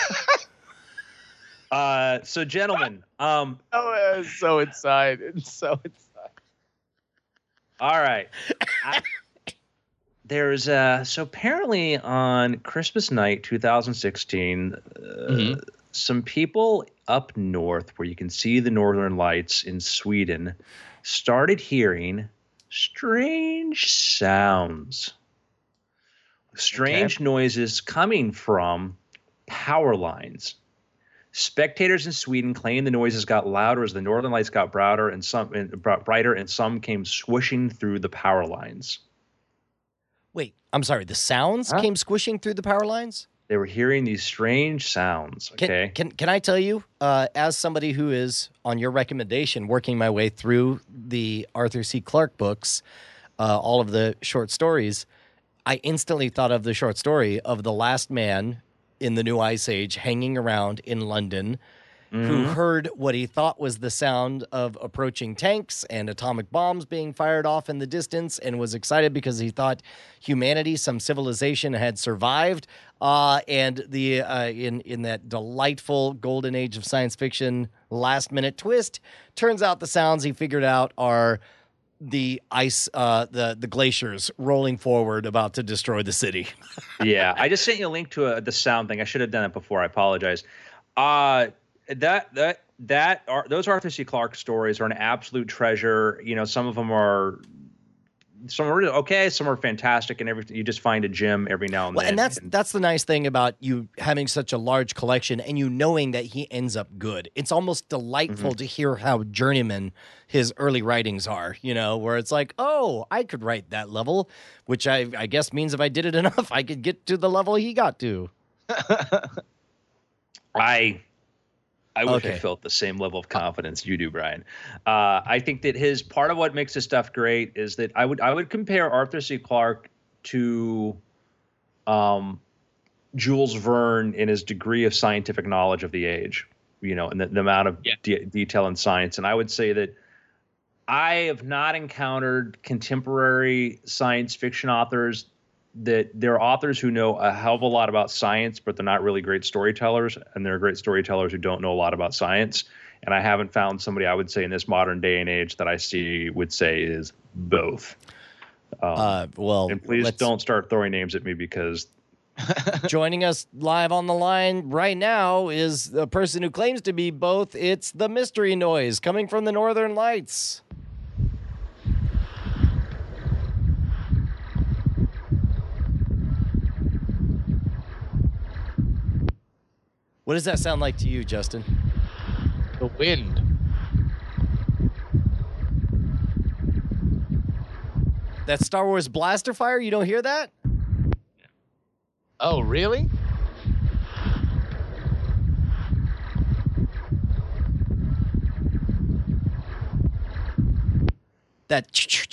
uh, so, gentlemen, um, Oh, it's so inside. It's so inside. all right. I, there's uh, so apparently on Christmas night, two thousand sixteen, uh, Mhm. some people up north, where you can see the northern lights in Sweden, started hearing strange sounds, strange noises coming from power lines. Spectators in Sweden claimed the noises got louder as the northern lights got brighter and some and brighter, and some came swishing through the power lines. Wait, I'm sorry. The sounds Huh? came squishing through the power lines? They were hearing these strange sounds. Okay. Can, can, can I tell you, uh, as somebody who is, on your recommendation, working my way through the Arthur C. Clarke books, uh, all of the short stories, I instantly thought of the short story of the last man in the New Ice Age hanging around in London, mm-hmm. who heard what he thought was the sound of approaching tanks and atomic bombs being fired off in the distance, and was excited because he thought humanity, some civilization, had survived. Uh, and the uh, in in that delightful golden age of science fiction last minute twist, turns out the sounds he figured out are the ice, uh, the the glaciers rolling forward, about to destroy the city. Yeah, I just sent you a link to a, the sound thing. I should have done it before. I apologize. Uh, that that that are, those Arthur C. Clarke stories are an absolute treasure. You know, some of them are. Some are really okay, some are fantastic, and everything. You just find a gem every now and well, then. And that's and, that's the nice thing about you having such a large collection, and you knowing that he ends up good. It's almost delightful mm-hmm. to hear how journeyman his early writings are. You know, where it's like, oh, I could write that level, which I, I guess means if I did it enough, I could get to the level he got to. I. I wish okay. I felt the same level of confidence you do, Brian. Uh, I think that his part of what makes his stuff great is that I would I would compare Arthur C. Clarke to um, Jules Verne in his degree of scientific knowledge of the age, you know, and the, the amount of yeah. de- detail in science. And I would say that I have not encountered contemporary science fiction authors that there are authors who know a hell of a lot about science, but they're not really great storytellers, and there are great storytellers who don't know a lot about science. And I haven't found somebody I would say in this modern day and age that I see would say is both. Um, uh, well, and please don't start throwing names at me, because joining us live on the line right now is the person who claims to be both. It's the Mystery Noise coming from the Northern Lights. What does that sound like to you, Justin? The wind. That Star Wars blaster fire? You don't hear that? Oh, really? That.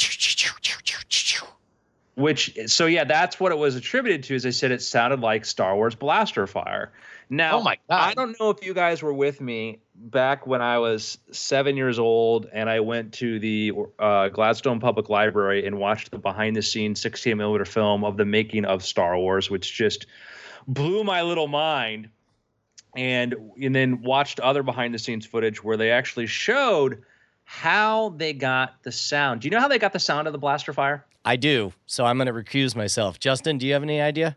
Which, so yeah, that's what it was attributed to. As I said, it sounded like Star Wars blaster fire. Now, oh my God. I don't know if you guys were with me back when I was seven years old and I went to the uh, Gladstone Public Library and watched the behind-the-scenes sixteen millimeter film of the making of Star Wars, which just blew my little mind. And, and then watched other behind-the-scenes footage where they actually showed how they got the sound. Do you know how they got the sound of the blaster fire? I do, so I'm going to recuse myself. Justin, do you have any idea?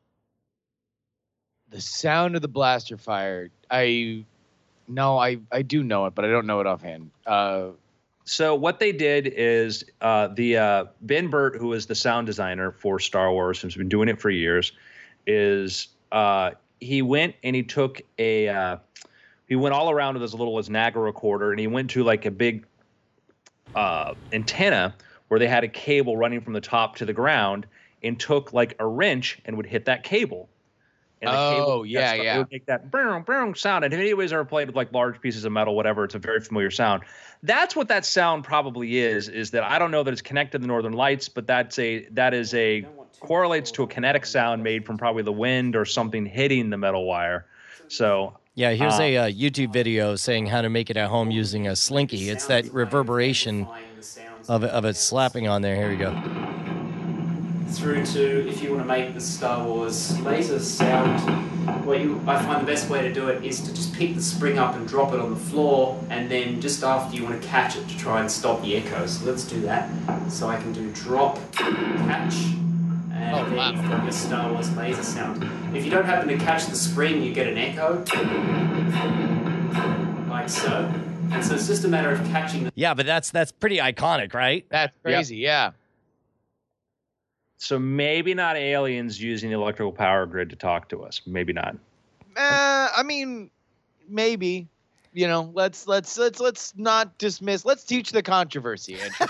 The sound of the blaster fire. I no, I, I do know it, but I don't know it offhand. Uh, so what they did is uh, the uh, Ben Burtt, who is the sound designer for Star Wars, who's been doing it for years, is uh, he went and he took a uh, he went all around with his little his Naga recorder, and he went to like a big uh, antenna where they had a cable running from the top to the ground, and took like a wrench and would hit that cable. And the oh, cable, yeah, stuff, yeah. It would make that boom, boom sound. And if anybody's ever played with like large pieces of metal, whatever, it's a very familiar sound. That's what that sound probably is, is that I don't know that it's connected to the Northern Lights, but that's a, that is a, correlates to a kinetic sound made from probably the wind or something hitting the metal wire. So. Yeah, here's uh, a uh, YouTube video saying how to make it at home using a slinky. It's that reverberation of it, of it slapping on there. Here we go. Through to, if you want to make the Star Wars laser sound, what you, I find the best way to do it is to just pick the spring up and drop it on the floor, and then just after you want to catch it to try and stop the echo. So let's do that. So I can do drop, catch, and oh, then wow. you've got your Star Wars laser sound. If you don't happen to catch the spring, you get an echo, like so. And so it's just a matter of catching the... Yeah, but that's that's pretty iconic, right? That's crazy, yep. yeah. So maybe not aliens using the electrical power grid to talk to us. Maybe not. Uh, I mean, maybe. You know, let's let's let's let's not dismiss. Let's teach the controversy, Andrew.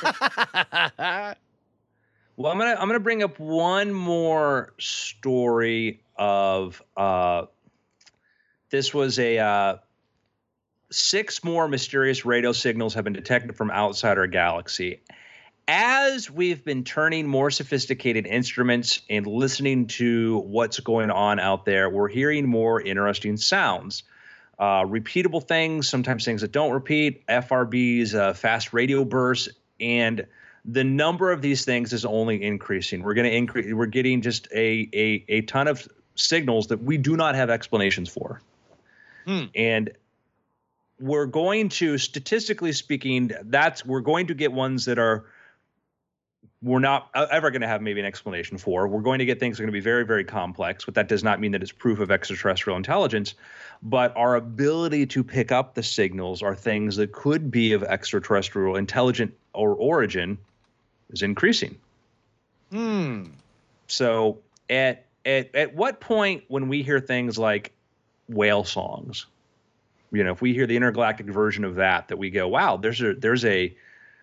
Well, I'm gonna I'm gonna bring up one more story of uh, this was a uh, six more mysterious radio signals have been detected from outside our galaxy. As we've been turning more sophisticated instruments and listening to what's going on out there, we're hearing more interesting sounds. Uh, repeatable things, sometimes things that don't repeat, F R Bs, uh, fast radio bursts, and the number of these things is only increasing. We're going to increase. We're getting just a, a a ton of signals that we do not have explanations for, hmm. and we're going to, statistically speaking, that's we're going to get ones that are we're not ever going to have maybe an explanation for. We're going to get things that are going to be very, very complex, but that does not mean that it's proof of extraterrestrial intelligence. But our ability to pick up the signals are things that could be of extraterrestrial intelligent or origin is increasing. Hmm. So at at at what point when we hear things like whale songs, you know, if we hear the intergalactic version of that, that we go, wow, there's a there's a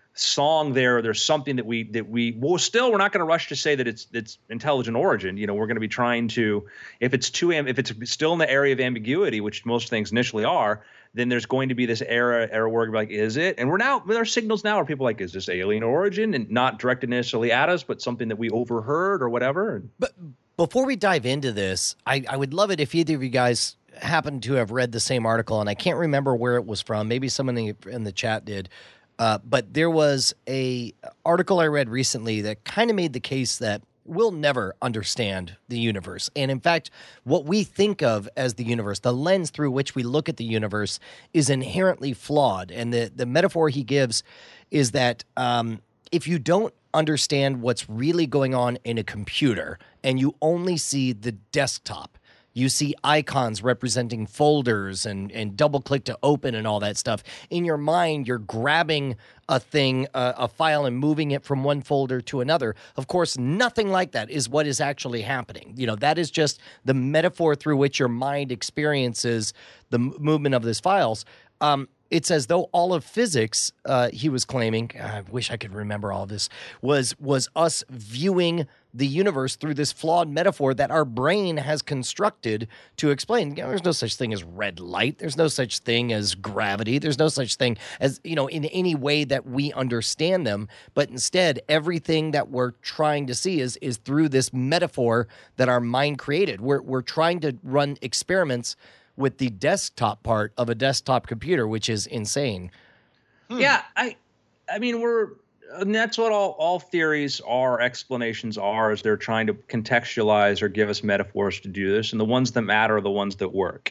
song there, there's something that we that we well still we're not going to rush to say that it's it's intelligent origin. You know, we're going to be trying to, if it's too if it's still in the area of ambiguity, which most things initially are, then there's going to be this era era where we're like, is it? And we're now there are signals now where people are like, is this alien origin, and not directed necessarily at us, but something that we overheard or whatever. But before we dive into this, I, I would love it if either of you guys happen to have read the same article, and I can't remember where it was from. Maybe someone in the, in the chat did. Uh, but there was a article I read recently that kind of made the case that we'll never understand the universe. And in fact, what we think of as the universe, the lens through which we look at the universe, is inherently flawed. And the, the metaphor he gives is that um, if you don't understand what's really going on in a computer and you only see the desktop, you see icons representing folders and, and double click to open and all that stuff. In your mind, you're grabbing a thing, uh, a file, and moving it from one folder to another. Of course, nothing like that is what is actually happening. You know, that is just the metaphor through which your mind experiences the m- movement of these files. Um, It's as though all of physics, uh, he was claiming, I wish I could remember all this, was was us viewing the universe through this flawed metaphor that our brain has constructed to explain. You know, there's no such thing as red light. There's no such thing as gravity. There's no such thing as, you know, in any way that we understand them. But instead, everything that we're trying to see is is through this metaphor that our mind created. We're we're trying to run experiments with the desktop part of a desktop computer, which is insane. Hmm. Yeah, I I mean, we're, and that's what all, all theories are, explanations are, is they're trying to contextualize or give us metaphors to do this. And the ones that matter are the ones that work.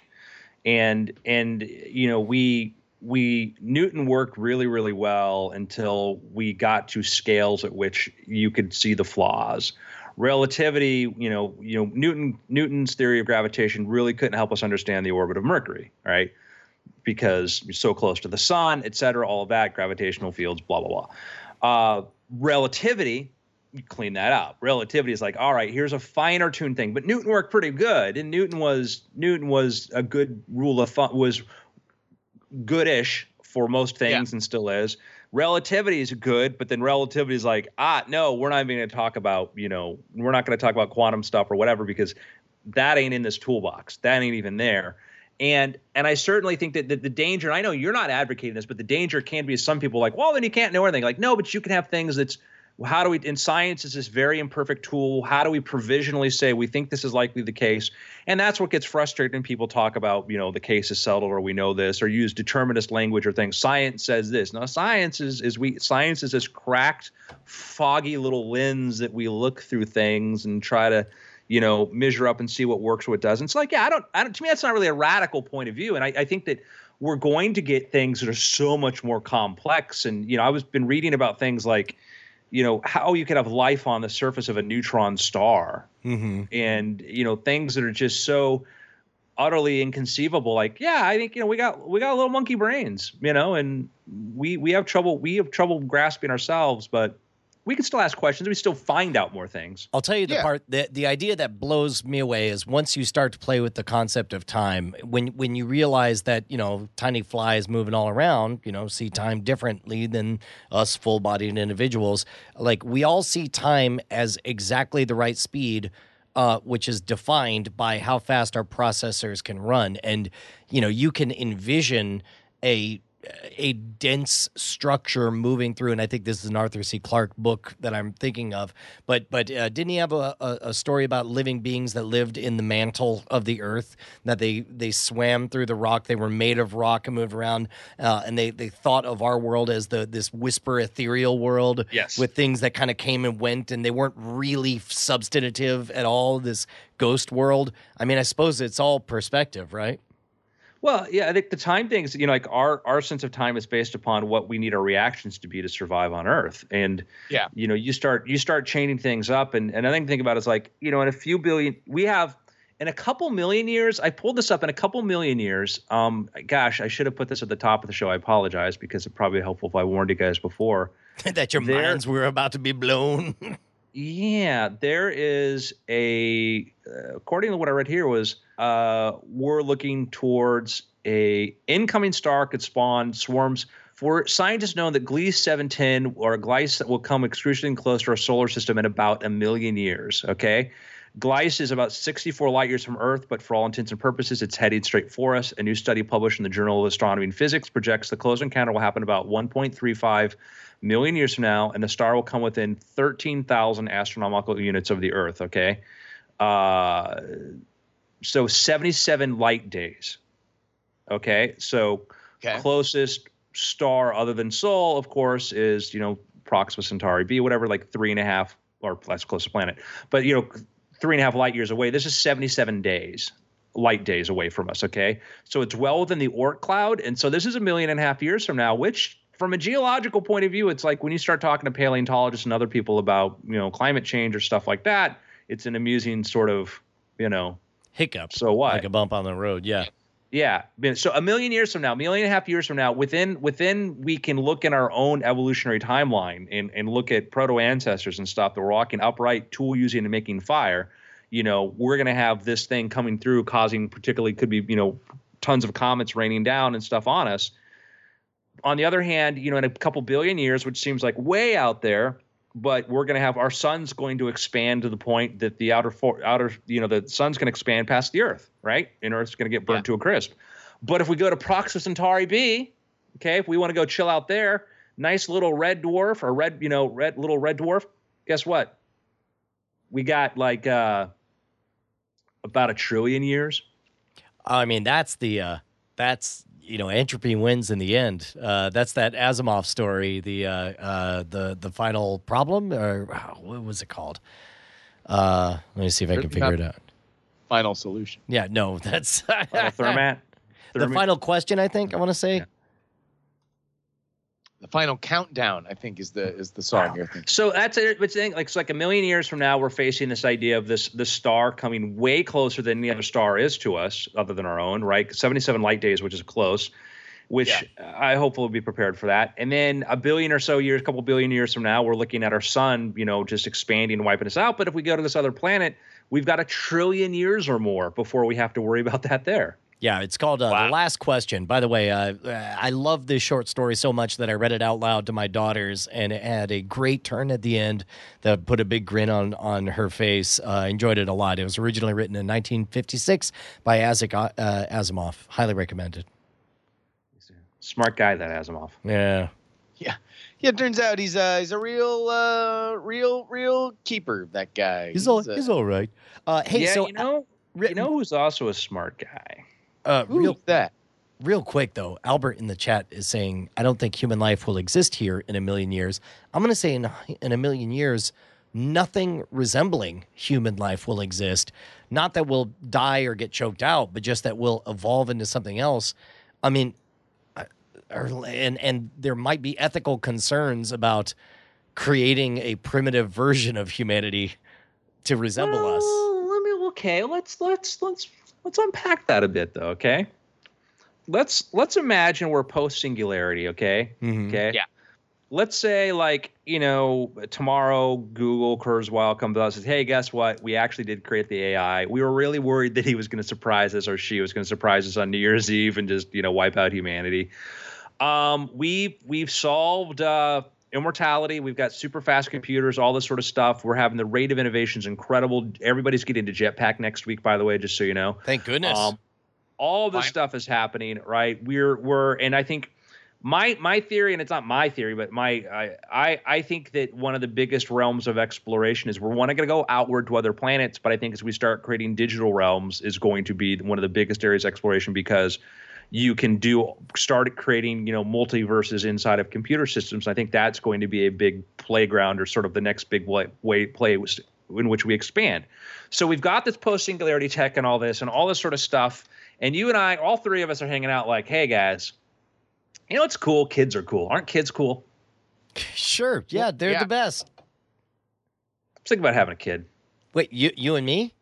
And, and you know, we, we, Newton worked really, really well until we got to scales at which you could see the flaws. Relativity, you know, you know, Newton Newton's theory of gravitation really couldn't help us understand the orbit of Mercury, right? Because you're so close to the sun, et cetera, all of that, gravitational fields, blah, blah, blah. Uh, relativity, you clean that up. Relativity is like, all right, here's a finer tuned thing. But Newton worked pretty good, and Newton was Newton was a good rule of thumb, was goodish for most things, yeah. And still is. Relativity is good, but then relativity is like, ah, no, we're not even going to talk about, you know, we're not going to talk about quantum stuff or whatever, because that ain't in this toolbox. That ain't even there. And and I certainly think that the, the danger, and I know you're not advocating this, but the danger can be some people like, well, then you can't know anything. Like, no, but you can have things that's, how do we, in science is this very imperfect tool. How do we provisionally say we think this is likely the case? And that's what gets frustrating when people talk about, you know, the case is settled or we know this, or use determinist language or things. Science says this. Now, science is, is we science is this cracked, foggy little lens that we look through things and try to, you know, measure up and see what works, what doesn't. It's like, yeah, I don't, I don't, to me, that's not really a radical point of view. And I, I think that we're going to get things that are so much more complex. And, you know, I was been reading about things like, you know, how you could have life on the surface of a neutron star, mm-hmm. and, you know, things that are just so utterly inconceivable. Like, yeah, I think, you know, we got, we got little monkey brains, you know, and we, we have trouble, we have trouble grasping ourselves, but we can still ask questions. We still find out more things. I'll tell you the Yeah. part the the idea that blows me away is once you start to play with the concept of time, when when you realize that, you know, tiny flies moving all around, you know, see time differently than us full-bodied individuals. Like, we all see time as exactly the right speed, uh, which is defined by how fast our processors can run. And, you know, you can envision a a dense structure moving through, and I think this is an Arthur C. Clarke book that I'm thinking of. But but uh, didn't he have a, a, a story about living beings that lived in the mantle of the earth, that they they swam through the rock, they were made of rock and moved around, uh, and they they thought of our world as the this whisper ethereal world, Yes. with things that kind of came and went, and they weren't really substantive at all. This ghost world. I mean, I suppose it's all perspective, right? Well, yeah, I think the time things, you know, like our our sense of time is based upon what we need our reactions to be to survive on Earth. And Yeah. you know, you start you start chaining things up, and and I think think about it is like, you know, in a few billion, we have in a couple million years. I pulled this up in a couple million years. Um, gosh, I should have put this at the top of the show. I apologize because it's probably helpful if I warned you guys before. That your There- minds were about to be blown. Yeah, there is a, uh, according to what I read here, was uh, we're looking towards a incoming star could spawn swarms. For scientists know that Gliese seven ten or Gliese will come excruciatingly close to our solar system in about a million years. Okay, Gliese is about sixty-four light years from Earth, but for all intents and purposes, it's heading straight for us. A new study published in the Journal of Astronomy and Physics projects the close encounter will happen about one point three five million years from now, and the star will come within thirteen thousand astronomical units of the Earth, okay? Uh, so seventy-seven light days, okay? So Okay. closest star other than Sol, of course, is, you know, Proxima Centauri B, whatever, like three and a half, or that's closest planet. But, you know, three and a half light years away. This is seventy-seven days. Light days away from us, okay? So it's well within the Oort cloud, and so this is a million and a half years from now, which from a geological point of view, it's like when you start talking to paleontologists and other people about, you know, climate change or stuff like that, it's an amusing sort of, you know, Hiccup. so what? Like a bump on the road, yeah. Yeah. So a million years from now, a million and a half years from now, within within we can look in our own evolutionary timeline and, and look at proto-ancestors and stuff that were walking upright, tool using and making fire. You know, we're going to have this thing coming through causing particularly could be, you know, tons of comets raining down and stuff on us. On the other hand, you know, in a couple billion years, which seems like way out there, but we're going to have our sun's going to expand to the point that the outer for, outer, you know, the sun's going to expand past the Earth, right? And Earth's going to get burnt Yeah. to a crisp. But if we go to Proxima Centauri B, okay, if we want to go chill out there, nice little red dwarf or red, you know, red little red dwarf. Guess what? We got like uh, about a trillion years. I mean, that's the uh, that's you know, entropy wins in the end. Uh, that's that Asimov story, the uh, uh, the the final problem, or wow, what was it called? Uh, let me see if I can figure it out. Final solution. Yeah, no, that's Final Thermat. the Thermi- final question. I think I want to say. Yeah. The final countdown, I think, is the is the song you're thinking. So that's it. It's like it's like a million years from now, we're facing this idea of this this star coming way closer than any other star is to us, other than our own, right? seventy-seven light days, which is close. Which Yeah. I hope we'll be prepared for that. And then a billion or so years, a couple billion years from now, we're looking at our sun, you know, just expanding and wiping us out. But if we go to this other planet, we've got a trillion years or more before we have to worry about that there. Yeah, it's called uh, Wow. The Last Question. By the way, uh, I love this short story so much that I read it out loud to my daughters, and it had a great turn at the end that put a big grin on, on her face. Uh, I enjoyed it a lot. It was originally written in nineteen fifty-six by Isaac uh, Asimov. Highly recommended. Smart guy, that Asimov. Yeah. Yeah, yeah. It turns out he's uh he's a real uh real real keeper. That guy. He's all, uh, he's all right. Uh, hey, yeah, so you know, re- you know who's also a smart guy? uh, who's real that? Real quick, though, Albert in the chat is saying, I don't think human life will exist here in a million years. I'm going to say in, in a million years, nothing resembling human life will exist. Not that we'll die or get choked out, but just that we'll evolve into something else. I mean, uh, or, and, and there might be ethical concerns about creating a primitive version of humanity to resemble us. Well, let me okay. Let's let's let's let's unpack that a bit, though. Okay. Let's let's imagine we're post singularity. Okay. Mhm. Okay. Yeah. let's say like, you know, tomorrow Google Kurzweil comes out and says, hey, guess what? We actually did create the A I. We were really worried that he was going to surprise us or she was going to surprise us on New Year's Eve and just, you know, wipe out humanity. Um, we've, we've solved uh, immortality. We've got super fast computers, all this sort of stuff. We're having the rate of innovation is incredible. Everybody's getting to Jetpack next week, by the way, just so you know. Thank goodness. Um, all this Fine. stuff is happening, right? We're, we're, and I think, My my theory, and it's not my theory, but my I, I I think that one of the biggest realms of exploration is we're one going to go outward to other planets, but I think as we start creating digital realms is going to be one of the biggest areas of exploration because you can do start creating you know multiverses inside of computer systems. I think that's going to be a big playground or sort of the next big way, way play in which we expand. So we've got this post singularity tech and all this and all this sort of stuff, and you and I, all three of us, are hanging out like, hey guys. You know, it's cool. Kids are cool. Aren't kids cool? Sure. Yeah, they're yeah. the best. Let's think about having a kid. Wait, you you and me?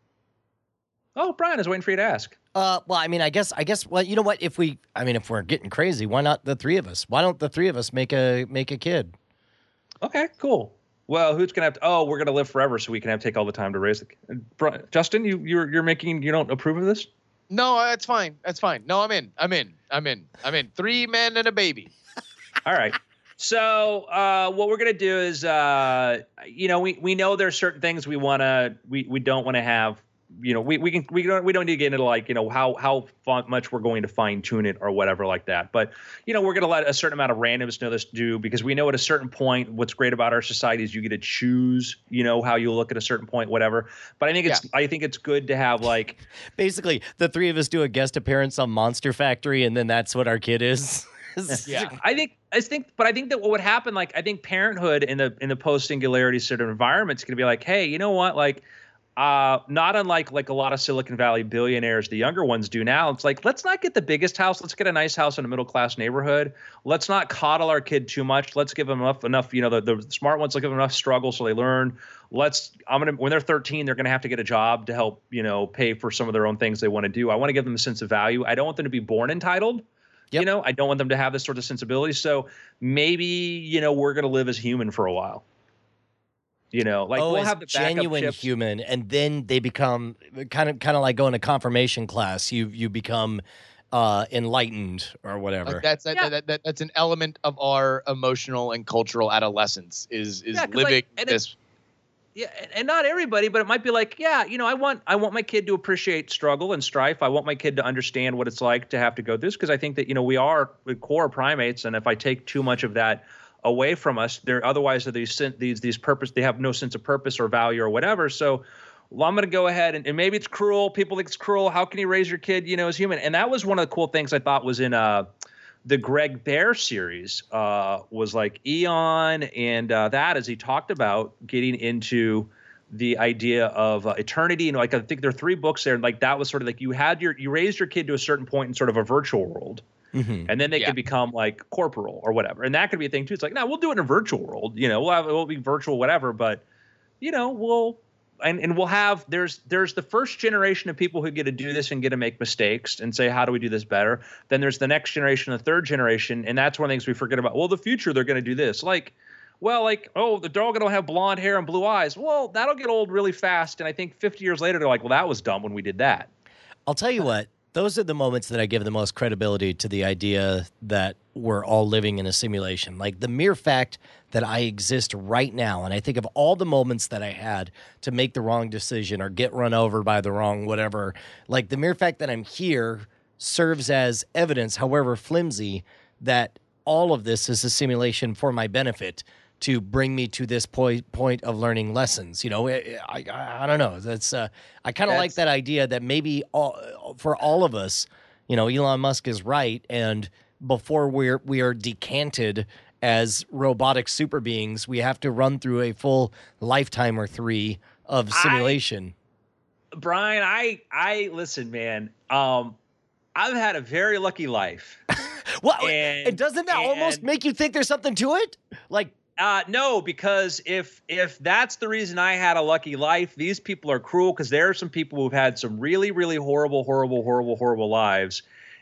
Oh, Brian, I was waiting for you to ask. Uh, well, I mean, I guess, I guess, well, you know what? If we, I mean, if we're getting crazy, why not the three of us? Why don't the three of us make a make a kid? Okay, cool. Well, who's gonna have to? Oh, we're gonna live forever, so we can have to take all the time to raise the kid. Justin, you you're you're making you don't approve of this? No, that's fine. That's fine. No, I'm in. I'm in. I'm in. I'm in. Three men and a baby. All right. So uh, what we're gonna do is, uh, you know, we we know there's certain things we wanna we we don't want to have. You know, we we can we don't we don't need to get into like you know how how much we're going to fine tune it or whatever like that. But you know, we're going to let a certain amount of randomness know this do because we know at a certain point what's great about our society is you get to choose. You know how you look at a certain point, whatever. But I think it's yeah. I think it's good to have like basically the three of us do a guest appearance on Monster Factory, and then that's what our kid is. yeah, I think I think, but I think that what would happen, like I think parenthood in the in the post singularity sort of environment is going to be like, hey, you know what, like. Uh, not unlike like a lot of Silicon Valley billionaires, the younger ones do now. It's like, let's not get the biggest house. Let's get a nice house in a middle class neighborhood. Let's not coddle our kid too much. Let's give them enough, enough. You know, the, the smart ones, will give them enough struggle so they learn. Let's. I'm gonna when they're thirteen, they're gonna have to get a job to help you know pay for some of their own things they want to do. I want to give them a sense of value. I don't want them to be born entitled. Yep. You know, I don't want them to have this sort of sensibility. So maybe you know we're gonna live as human for a while. You know, like oh, we'll have the genuine chips. human, and then they become kind of kind of like going to confirmation class. You you become uh, enlightened or whatever. Like that's that, yeah. that, that, that's an element of our emotional and cultural adolescence is is yeah, living like, this. It, yeah, and not everybody, but it might be like, yeah, you know, I want I want my kid to appreciate struggle and strife. I want my kid to understand what it's like to have to go through this because I think that you know we are core primates, and if I take too much of that away from us, they're otherwise are these these these purpose. They have no sense of purpose or value or whatever. So, well, I'm going to go ahead and, and maybe it's cruel. People think it's cruel. How can you raise your kid, you know, as human? And that was one of the cool things I thought was in uh the Greg Bear series uh was like Eon and uh, that as he talked about getting into the idea of uh, eternity. And like I think there are three books there. And like that was sort of like you had your you raised your kid to a certain point in sort of a virtual world. Mm-hmm. And then they yeah. could become like corporal or whatever. And that could be a thing too. It's like, no, we'll do it in a virtual world. You know, we'll have, we'll be virtual, whatever. But, you know, we'll, and, and we'll have, there's, there's the first generation of people who get to do this and get to make mistakes and say, how do we do this better? Then there's the next generation, the third generation. And that's one of the things we forget about. Well, the future, they're going to do this. Like, well, like, oh, the dog will have blonde hair and blue eyes. Well, that'll get old really fast. And I think fifty years later, they're like, well, that was dumb when we did that. I'll tell you what. Those are the moments that I give the most credibility to the idea that we're all living in a simulation. Like the mere fact that I exist right now, and I think of all the moments that I had to make the wrong decision or get run over by the wrong whatever, like the mere fact that I'm here serves as evidence, however flimsy, that all of this is a simulation for my benefit to bring me to this point point of learning lessons. You know, I I, I don't know. That's uh, I kind of like that idea that maybe all, for all of us, you know, Elon Musk is right, and before we're we are decanted as robotic super beings, we have to run through a full lifetime or three of simulation. I, Brian, I I listen, man. Um, I've had a very lucky life. Well, and, and doesn't that and, almost make you think there's something to it? Like. Uh, no, because if if that's the reason I had a lucky life, these people are cruel because there are some people who've had some really, really horrible, horrible, horrible, horrible lives.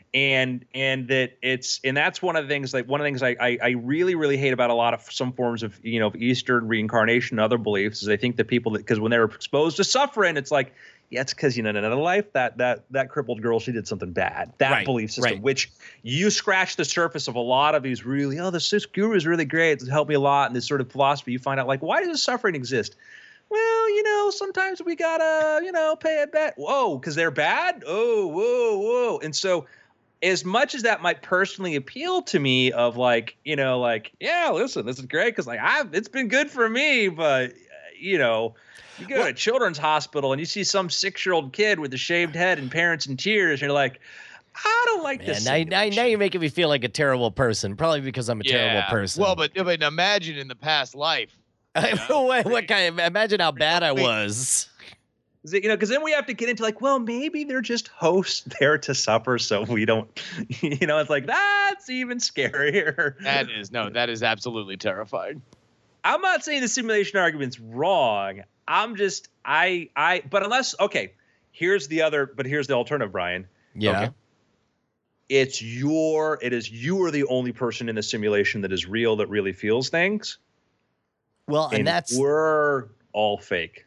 and and that it's and that's one of the things like one of the things I, I I really really hate about a lot of some forms of you know of Eastern reincarnation and other beliefs is I think that people that because when they were exposed to suffering, it's like yeah, it's because you know in another life that that that crippled girl, she did something bad. That Right, belief system, right. which you scratch the surface of a lot of these really oh this, this guru is really great, it's helped me a lot, and this sort of philosophy, you find out like why does suffering exist? Well, you know, sometimes we gotta, you know, pay a bet. Whoa, because they're bad? Oh, whoa, whoa. And so as much as that might personally appeal to me of like, you know, like, yeah, listen, this is great because like I've it's been good for me, but uh, you know, you go to a children's hospital and you see some six-year-old kid with a shaved head and parents in tears, and you're like, I don't like Man, this. now, now, now simulation. you're making me feel like a terrible person, probably because I'm a terrible person. Well, but, but imagine in the past life. what, what kind of, imagine how bad I was. Is it- You know, because then we have to get into like, well, maybe they're just hosts there to suffer, so we don't, you know, it's like that's even scarier. That is no, that is absolutely terrifying. I'm not saying the simulation argument's wrong. I'm just, I, I, but unless, okay, here's the other, but here's the alternative, Brian. Yeah. Okay. It's your, it is you are the only person in the simulation that is real, that really feels things. Well, and, And that's we're all fake.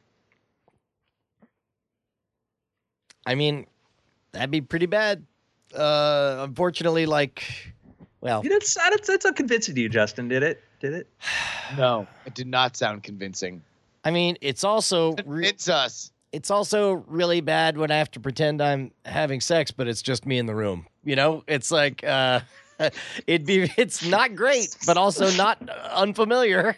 I mean, that'd be pretty bad. Uh, unfortunately, like, well, You know, it's, it's, it's unconvincing to you, Justin. Did it? Did it? No, it did not sound convincing. I mean, it's also re- It's us. it's also really bad when I have to pretend I'm having sex, but it's just me in the room. You know, it's like uh, it'd be it's not great, but also not unfamiliar.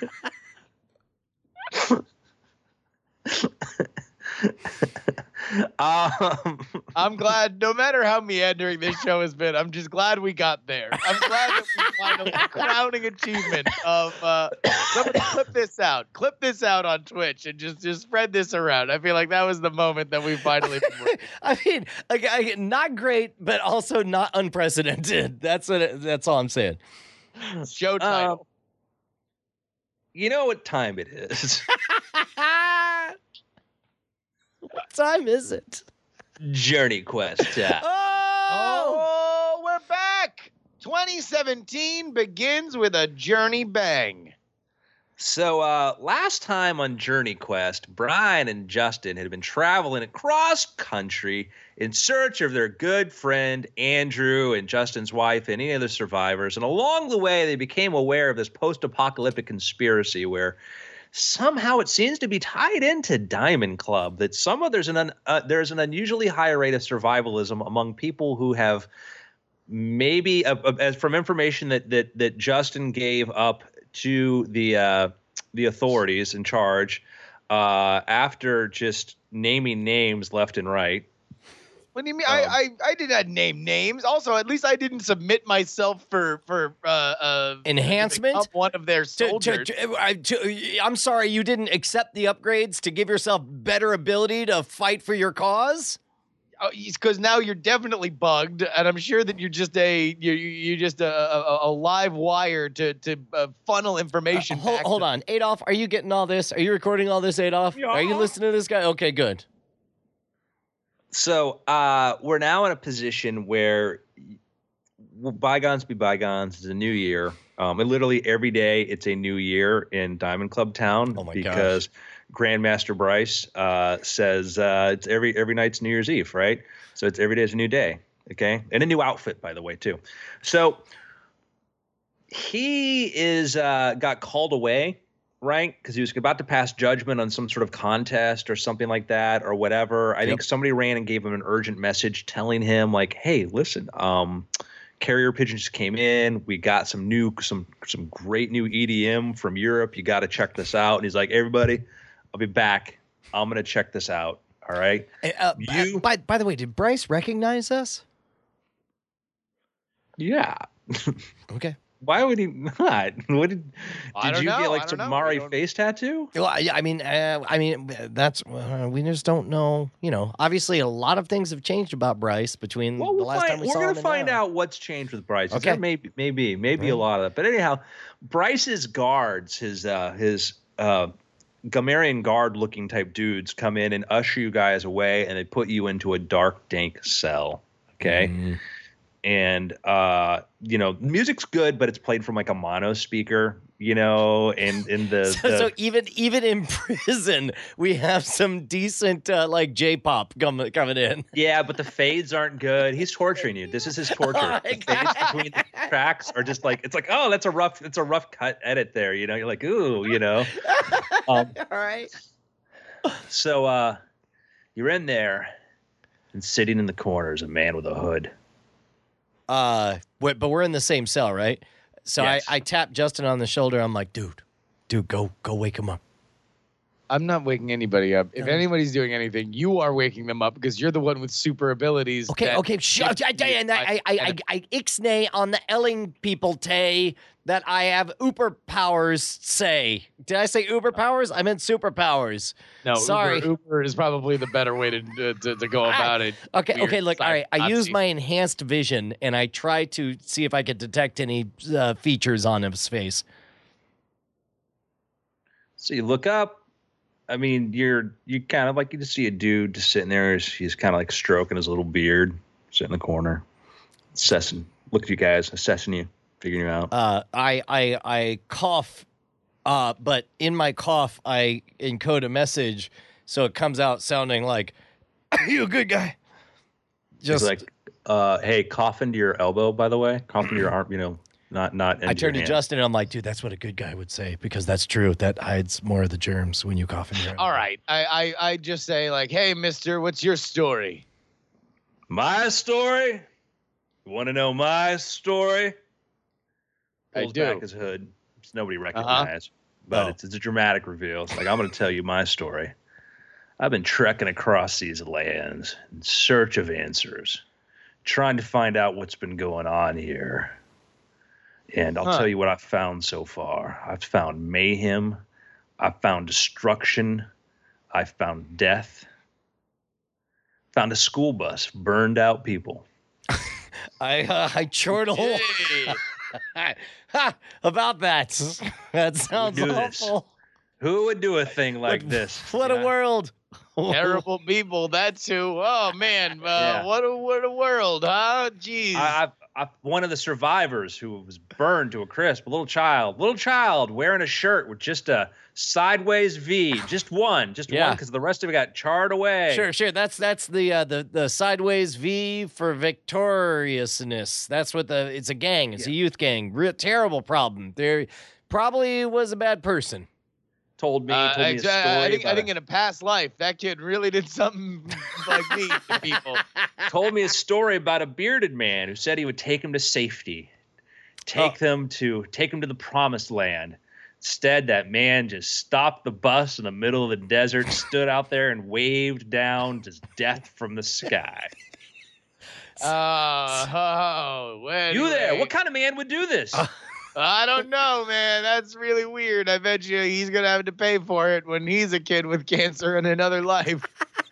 Um, I'm glad, no matter how meandering this show has been, I'm just glad we got there. I'm glad that we finally the crowning achievement of uh, somebody clip this out, clip this out on Twitch, and just just spread this around. I feel like that was the moment that we finally. I mean, like, I, not great, but also not unprecedented. That's what. It, that's all I'm saying. Show title. Um, you know what time it is? What time is it? Journey Quest. time. Oh, Oh, we're back. twenty seventeen begins with a journey bang. So uh, last time on Journey Quest, Brian and Justin had been traveling across country in search of their good friend Andrew and Justin's wife and any other survivors. And along the way, they became aware of this post-apocalyptic conspiracy where somehow it seems to be tied into Diamond Club. That some of there's an un, uh, there's an unusually high rate of survivalism among people who have maybe uh, uh, as from information that that that Justin gave up to the uh, the authorities in charge uh, after just naming names left and right. What do you mean? I, Um, I I did not name names. Also, at least I didn't submit myself for for uh, uh Enhancement? to become one of their To- soldiers. to- to- I- to- I'm sorry, you didn't accept the upgrades to give yourself better ability to fight for your cause. Because now you're definitely bugged, and I'm sure that you're just a you you just a, a, a live wire to to uh, funnel information. Uh, hold, back hold to- on, Adolf, are you getting all this? Are you recording all this, Adolf? Are you listening to this guy? Okay, good. So uh, we're now in a position where well, bygones be bygones. It's a new year. Um, and literally every day it's a new year in Diamond Club Town Oh my because Grandmaster Bryce uh, says uh, it's every every night's New Year's Eve, right? So it's every day is a new day, okay? And a new outfit, by the way, too. So he is uh, got called away, right? Because he was about to pass judgment on some sort of contest or something like that or whatever. I think somebody ran and gave him an urgent message telling him like, hey, listen, um, carrier pigeons came in. We got some new, some some great new E D M from Europe. You got to check this out. And he's like, everybody, I'll be back. I'm going to check this out. All right. Uh, You- by, by the way, did Bryce recognize us? Yeah. Okay. Why would he not? What did, I did don't you know. get I like don't some know. I Mari don't- face tattoo? Well, I, I mean, uh, I mean, that's uh, we just don't know. You know, obviously, a lot of things have changed about Bryce between Well, the we'll last find, time we we're saw gonna him and find now. out what's changed with Bryce. Okay. Okay, maybe, maybe, maybe a Right. lot of that. But anyhow, Bryce's guards, his uh, his uh, Gamerian guard-looking type dudes, come in and usher you guys away, and they put you into a dark, dank cell. Okay, Mm. and uh, you know, music's good, but it's played from like a mono speaker, you know, and in the, so, the so even even in prison, we have some decent uh, like J-pop coming coming in. yeah, but the fades aren't good. He's torturing you. This is his torture. Oh the fades between the tracks are just like it's like oh, that's a rough, it's a rough cut edit there. You know, you're like ooh, you know. Um, All right. so uh, you're in there, and sitting in the corner is a man with a hood. Uh, but but we're in the same cell, right? So Yes. I, I tap Justin on the shoulder. I'm like, dude, dude, go go wake him up. I'm not waking anybody up. If No. anybody's doing anything, you are waking them up because you're the one with super abilities. Okay, that- okay, shut. I, I, and I, I, I, I, I ixnay on the Elling people tay that I have uber powers. Say, did I say uber powers? I meant superpowers. No, sorry. Uber, Uber is probably the better way to uh, to, to go about it. Okay, Weird okay, look, all right. I Nazi. use my enhanced vision and I try to see if I could detect any uh, features on his face. So you look up. I mean, you're you kind of like you just see a dude just sitting there. He's, he's kind of like stroking his little beard, sitting in the corner, assessing. Look at you guys, assessing you, figuring you out. Uh, I, I, I cough, uh, but in my cough, I encode a message so it comes out sounding like, "Are you a good guy?" Just He's like, uh, hey, cough into your elbow, by the way, cough into your arm. You know, not not. Into I turn to your hand. Justin and I'm like, dude, that's what a good guy would say because that's true. That hides more of the germs when you cough in your elbow. All right, I, I I just say like, hey, Mister, what's your story? My story. You want to know my story? I Pulls do. back his hood. It's nobody recognized, but Oh. it's, it's a dramatic reveal. It's like I'm going to tell you my story. I've been trekking across these lands in search of answers, trying to find out what's been going on here. And I'll Huh. tell you what I've found so far. I've found mayhem. I've found destruction. I've found death. Found a school bus, burned out people. I, uh, I chortle Hey. Ha, about that. That sounds do this? awful. Who would do a thing like What- this? What a Yeah. world. Terrible people. That's who. Oh man, uh, Yeah. what a what a world, huh? Jeez. I, I've, I've, one of the survivors who was burned to a crisp, a little child, little child wearing a shirt with just a sideways V, just one, just Yeah. one, because the rest of it got charred away. Sure, sure. That's that's the uh, the the sideways V for victoriousness. That's what the it's a gang. It's a youth gang. Real terrible problem. There probably was a bad person. Told me, Uh, told me a I, story. I think I about think a- in a past life that kid really did something like me to people. told me a story about a bearded man who said he would take him to safety, take Oh. them to take him to the promised land. Instead, that man just stopped the bus in the middle of the desert, stood out there, and waved down just death from the sky. Uh, oh, well, You there? anyway. What kind of man would do this? I don't know, man. That's really weird. I bet you he's gonna have to pay for it when he's a kid with cancer in another life.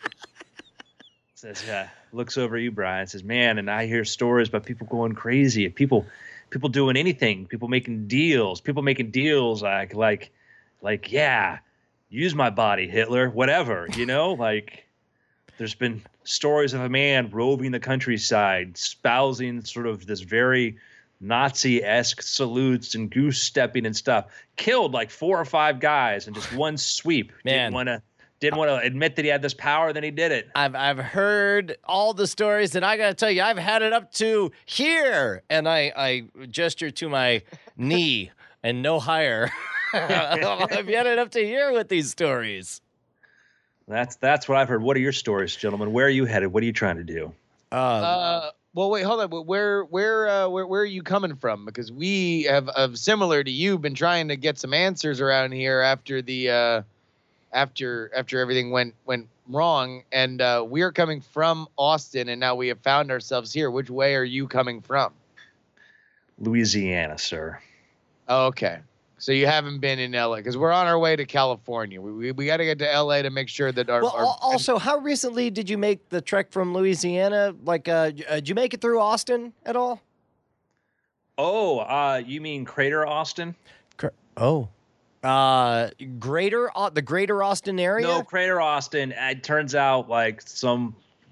Says, uh, looks over at you, Brian. Says, man, and I hear stories about people going crazy, people, people doing anything, people making deals, people making deals like, like, like, yeah, use my body, Hitler, whatever, you know, like. There's been stories of a man roving the countryside, spousing sort of this very Nazi-esque salutes and goose stepping and stuff. Killed like four or five guys in just one sweep. Man. Didn't want to didn't want to admit that he had this power. Then he did it. I've I've heard all the stories, and I gotta tell you, I've had it up to here, and I I gesture to my knee and no higher. I've had it up to here with these stories. That's that's what I've heard. What are your stories, gentlemen? Where are you headed? What are you trying to do? Uh, Uh, well, wait, hold on. But Where, where, uh, where, where are you coming from? Because we have, have similar to you, been trying to get some answers around here after the, uh, after after everything went went wrong, and uh, we're coming from Austin, and now we have found ourselves here. Which way are you coming from? Louisiana, sir. Oh, okay. So you haven't been in L A because we're on our way to California. We we, we got to get to L A to make sure that our, well, our al- also, how recently did you make the trek from Louisiana? Like, uh, j- uh, did you make it through Austin at all? Oh, uh, you mean Crater Austin? Oh, uh, greater Au- the Greater Austin area. No, Crater Austin. It turns out like some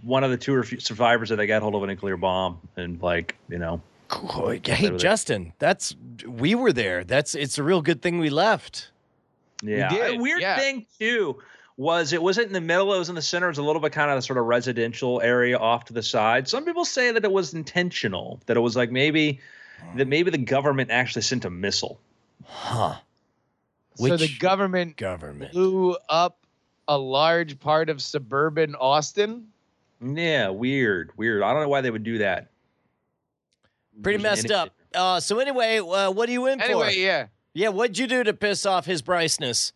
one of the two refu- survivors that they got hold of a nuclear bomb, and like you know. Cool. Hey, Justin, that's we were there. That's it's a real good thing we left. Yeah, We did, a weird yeah. thing too was it wasn't in the middle; it was in the center. It was a little bit kind of sort of residential area off to the side. Some people say that it was intentional, that it was like maybe that maybe the government actually sent a missile. Huh. So Which the government government blew up a large part of suburban Austin. Yeah, weird, weird. I don't know why they would do that. Pretty messed up. Uh, so anyway, uh, what are you in Anyway, for? yeah. Yeah, what'd you do to piss off his Bryceness?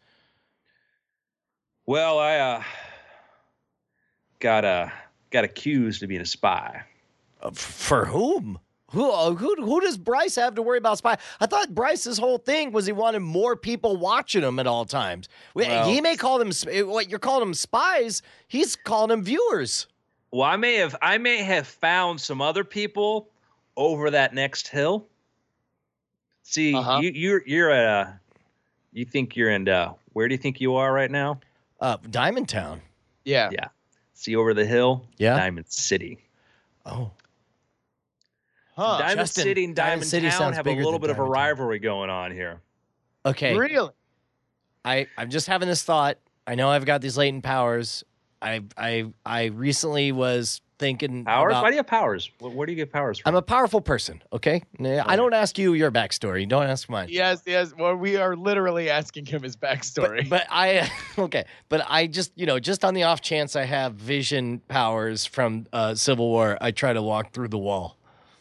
Well, I uh, got uh, got accused of being a spy. Uh, for whom? Who, uh, who who does Bryce have to worry about spy? I thought Bryce's whole thing was he wanted more people watching him at all times. Well- he may call them sp- what you're calling them spies. He's calling them viewers. Well, I may have I may have found some other people over that next hill. See, Uh-huh. you you're you're at uh, you think you're in uh, where do you think you are right now? Uh, Diamond Town. Yeah. Yeah. See over the hill? Yeah. Diamond City. Oh, Huh. Diamond Justin, City and Diamond Diamond, City Town sounds have a bigger little than bit of a Diamond Town. rivalry going on here. okay. Really? I I'm just having this thought. I know I've got these latent powers. I I I recently was thinking Powers? about- Why do you have powers? Where, where do you get powers from? I'm a powerful person. Okay, I don't ask you your backstory. Don't ask mine. Yes, yes. Well, we are literally asking him his backstory. But, but I okay, but I just you know just on the off chance I have vision powers from uh, Civil War, I try to walk through the wall.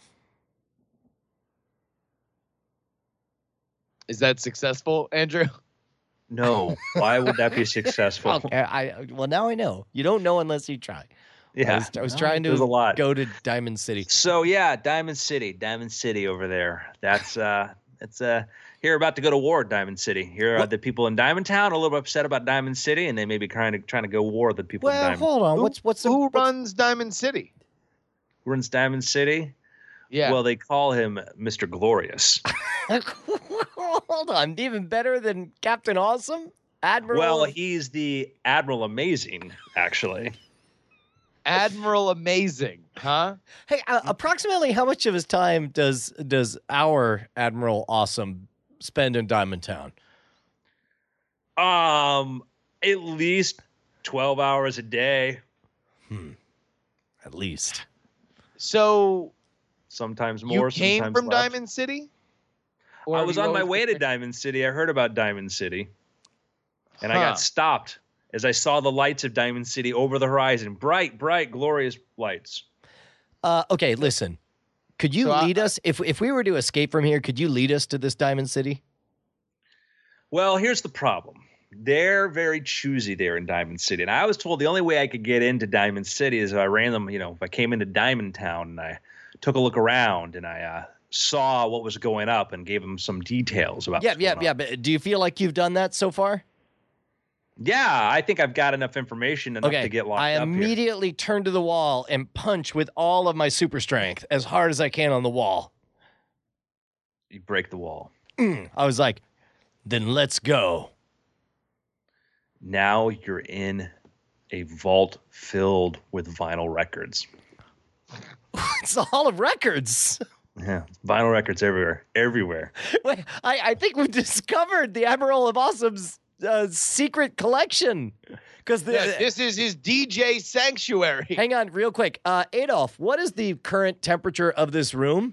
Is that successful, Andrew? No. Why would that be successful? Okay, I well now I know. You don't know unless you try. I Yeah. was, I was No, trying there's a to lot. go to Diamond City. So yeah, Diamond City, Diamond City over there. That's uh, that's uh, here about to go to war, Diamond City. Here are What? the people in Diamond Town a little bit upset about Diamond City, and they may be trying to trying to go war with the people in Well, Diamond. hold on. Who- What's what's the Who what's- runs Diamond City? Who runs Diamond City? Yeah. Well, they call him Mister Glorious. Hold on, even better than Captain Awesome, Admiral. Well, he's the Admiral Amazing, actually. Admiral Amazing, huh? hey, uh, approximately how much of his time does does our Admiral Awesome spend in Diamond Town? Um, at least twelve hours a day, At least. So sometimes more. you came sometimes from less. Diamond City? Or I have was you on my always way to been- Diamond City. I heard about Diamond City, and I Huh. got stopped as I saw the lights of Diamond City over the horizon. Bright, bright, glorious lights. Uh, okay, listen. Could you So I- lead us if if we were to escape from here? Could you lead us to this Diamond City? Well, here's the problem. They're very choosy there in Diamond City. And I was told the only way I could get into Diamond City is if I ran them, you know, if I came into Diamond Town and I took a look around and I uh, saw what was going up and gave them some details about Yeah, what's yeah, going yeah. on. But do you feel like you've done that so far? Yeah, I think I've got enough information enough Okay, to get locked I up here. immediately turn to the wall and punch with all of my super strength as hard as I can on the wall. You break the wall. I was like, then let's go. Now you're in a vault filled with vinyl records. It's the Hall of Records. Yeah, vinyl records everywhere, everywhere. Wait, I, I think we've discovered the Admiral of Awesome's uh, secret collection. Because the Yes, this is his D J sanctuary. hang on, real quick, uh, Adolf, what is the current temperature of this room?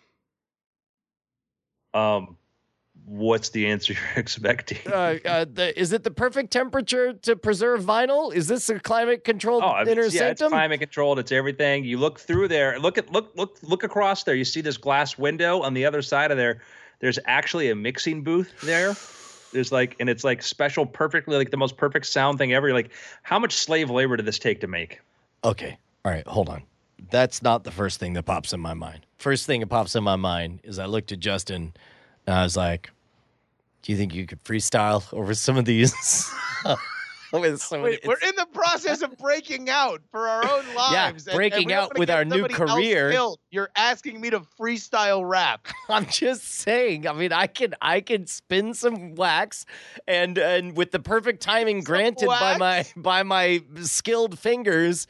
Um, what's the answer you're expecting? Uh, uh, the, is it the perfect temperature to preserve vinyl? Is this a climate-controlled Oh, inner it's, yeah, it's sanctum? climate controlled. It's everything. You look through there. Look at look look look across there. You see this glass window on the other side of there. There's actually a mixing booth there. There's like, and it's like special, perfectly like the most perfect sound thing ever. You're like, how much slave labor did this take to make? Okay. All right. Hold on. That's not the first thing that pops in my mind. First thing that pops in my mind is I looked at Justin and I was like, do you think you could freestyle over some of these? With some of Wait, the- we're in the process of breaking out for our own lives. and- and breaking we don't out wanna with get our new somebody else career. killed. You're asking me to freestyle rap. I'm just saying. I mean, I can I can spin some wax, and and with the perfect timing granted by my wax? by my skilled fingers,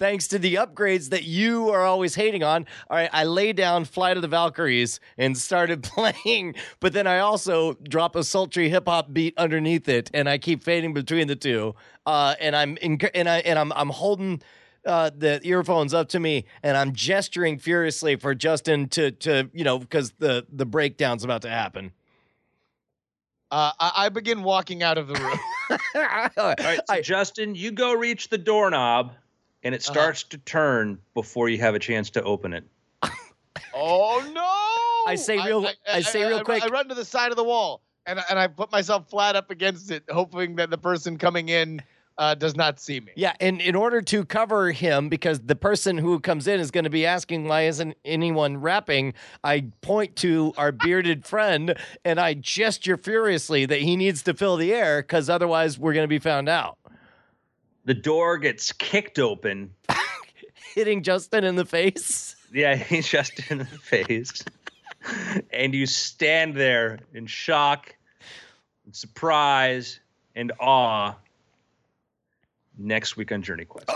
thanks to the upgrades that you are always hating on. All right, I lay down Flight of the Valkyries and started playing, but then I also drop a sultry hip hop beat underneath it, and I keep fading between the two. Uh, and I'm in, and I and I'm I'm holding uh, the earphones up to me, and I'm gesturing furiously for Justin to to you know because the the breakdown's about to happen. Uh, I, I begin walking out of the room. All right, so I, Justin, you go reach the doorknob, and it starts uh-huh. to turn before you have a chance to open it. Oh no! I say real. I, I, I say real I, quick. I run to the side of the wall, and and I put myself flat up against it, hoping that the person coming in uh, does not see me. Yeah, and in order to cover him, because the person who comes in is going to be asking, why isn't anyone rapping? I point to our bearded friend, and I gesture furiously that he needs to fill the air, because otherwise we're going to be found out. The door gets kicked open. Hitting Justin in the face? Yeah, he's Justin in the face. And you stand there in shock, and surprise, and awe. Next week on Journey Quest. Oh,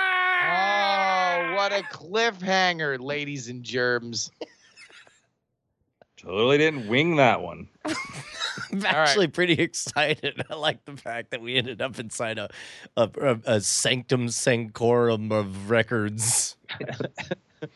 what a cliffhanger, ladies and germs. Totally didn't wing that one. I'm actually right. pretty excited. I like the fact that we ended up inside a a, a, a sanctum sanctorum of records. uh,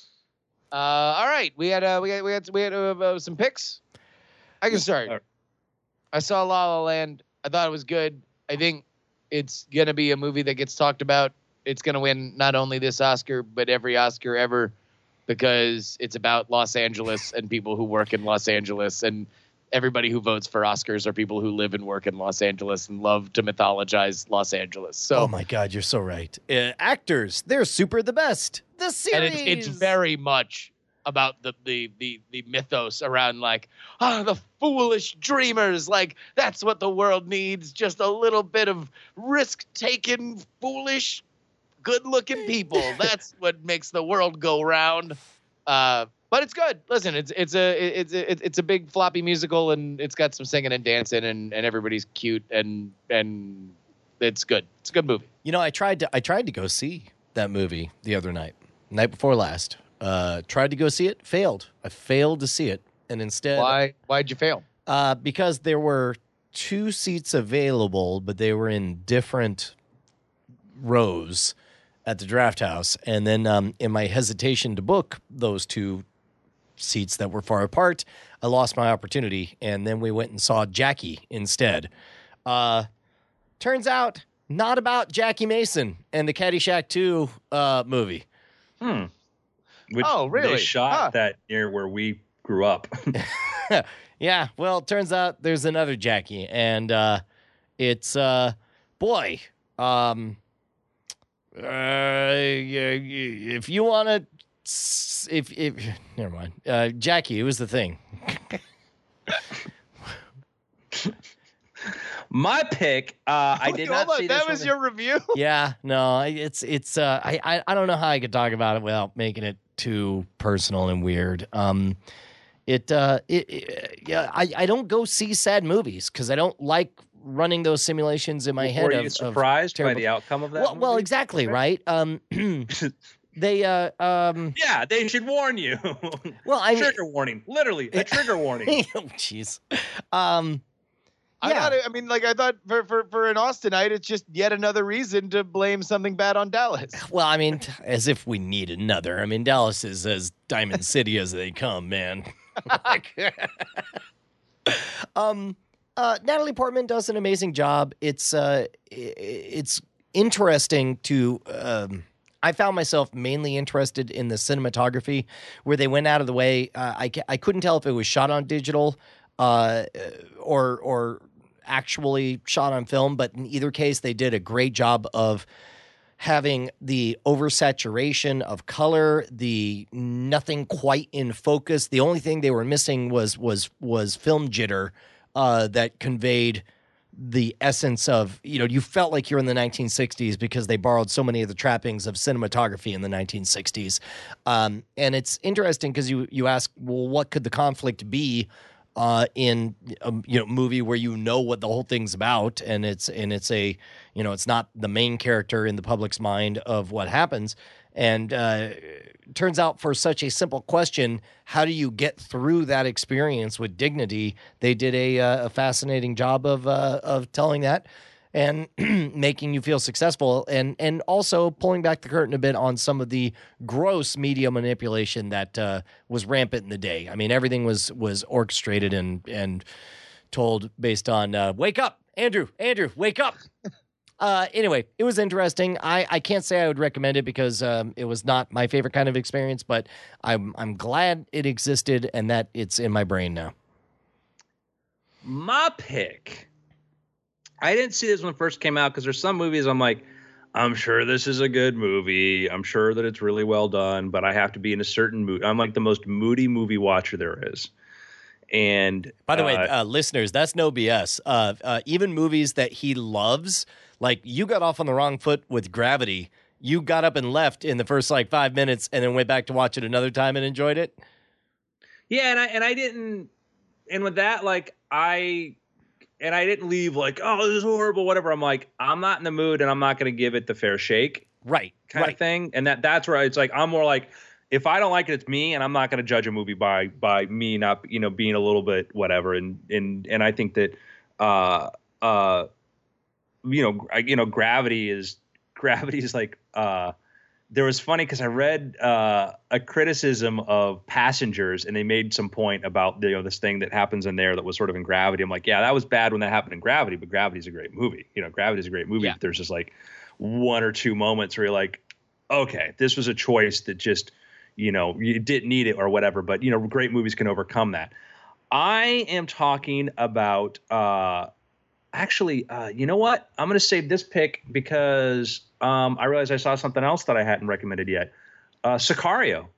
all right, we had uh, we had we had we had uh, uh, some picks. I can start. Right. I saw La La Land. I thought it was good. I think it's going to be a movie that gets talked about. It's going to win not only this Oscar, but every Oscar ever, because it's about Los Angeles and people who work in Los Angeles. And everybody who votes for Oscars are people who live and work in Los Angeles and love to mythologize Los Angeles. So, oh, my God, you're so right. Uh, actors, they're super the best. The series. And it's, it's very much about the, the the the mythos around, like, ah, oh, the foolish dreamers. Like, that's what the world needs. Just a little bit of risk-taking, foolish, good-looking people. That's what makes the world go round. Uh, but it's good. Listen, it's it's a it's a, it's a big floppy musical, and it's got some singing and dancing, and, and everybody's cute, and and it's good. It's a good movie. You know, I tried to I tried to go see that movie the other night, night before last. Uh, tried to go see it, failed. I failed to see it, and instead, why? Why'd you fail? Uh, because there were two seats available, but they were in different rows at the Draft House, and then um, in my hesitation to book those two seats that were far apart, I lost my opportunity, and then we went and saw Jackie instead. Uh, turns out, not about Jackie Mason and the Caddyshack two uh, movie. Hmm. Which oh, really? They shot huh. that near where we grew up. Yeah, well, it turns out there's another Jackie, and uh, it's, uh, boy, um, uh, if you want to, if, if, never mind, uh, Jackie, it was the thing. My pick, uh, I did not on, see that this was one. your review? Yeah, no, it's, it's, uh, I, I, I don't know how I could talk about it without making it too personal and weird. Um, it, uh, it, it yeah, I, I don't go see sad movies because I don't like running those simulations in my head. Were you of, surprised of by the outcome of that? Well, movie? well, exactly, right? Um, they, uh, um, yeah, they should warn you. Well, I mean, trigger warning, literally a trigger warning. Oh, jeez. Um. I Yeah. thought, I mean, like, I thought for, for, for an Austinite, it's just yet another reason to blame something bad on Dallas. Well, I mean, as if we need another. I mean, Dallas is as Diamond City as they come, man. um, uh, Natalie Portman does an amazing job. It's uh, it's interesting to. Um, I found myself mainly interested in the cinematography, where they went out of the way. Uh, I I couldn't tell if it was shot on digital. Uh, or or actually shot on film, but in either case, they did a great job of having the oversaturation of color, the nothing quite in focus. The only thing they were missing was was was film jitter uh, that conveyed the essence of, you know, you felt like you're in the nineteen sixties because they borrowed so many of the trappings of cinematography in the nineteen sixties. Um, and it's interesting because you you ask, well, what could the conflict be uh, in a you know movie where you know what the whole thing's about, and it's and it's a you know it's not the main character in the public's mind of what happens. And uh, turns out, for such a simple question, how do you get through that experience with dignity? They did a, uh, a fascinating job of uh, of telling that and making you feel successful, and and also pulling back the curtain a bit on some of the gross media manipulation that uh, was rampant in the day. I mean, everything was was orchestrated and and told based on uh, wake up, Andrew, Andrew, wake up. Uh, anyway, it was interesting. I, I can't say I would recommend it because um, it was not my favorite kind of experience, but I'm I'm glad it existed and that it's in my brain now. My pick. I didn't see this when it first came out because there's some movies I'm like, I'm sure this is a good movie. I'm sure that it's really well done, but I have to be in a certain mood. I'm like the most moody movie watcher there is. And by the uh, way, uh, listeners, that's no B S. Uh, uh, even movies that he loves. Like, you got off on the wrong foot with Gravity. You got up and left in the first, like, five minutes and then went back to watch it another time and enjoyed it? Yeah, and I and I didn't... And with that, like, I... And I didn't leave like, oh, this is horrible, whatever. I'm like, I'm not in the mood and I'm not going to give it the fair shake. Right. Kind right. of thing. And that that's where it's like, I'm more like, if I don't like it, it's me, and I'm not going to judge a movie by by me not, you know, being a little bit whatever. And and and I think that... uh uh. you know, you know, Gravity is Gravity is like, uh, there was funny because I read uh, a criticism of Passengers, and they made some point about, you know, this thing that happens in there that was sort of in Gravity. I'm like, yeah, that was bad when that happened in Gravity, but Gravity's a great movie. You know, Gravity's a great movie. Yeah. But there's just like one or two moments where you're like, okay, this was a choice that just, you know, you didn't need it or whatever. But, you know, great movies can overcome that. I am talking about, uh, Actually, uh, you know what? I'm going to save this pick because um, I realized I saw something else that I hadn't recommended yet. Uh, Sicario.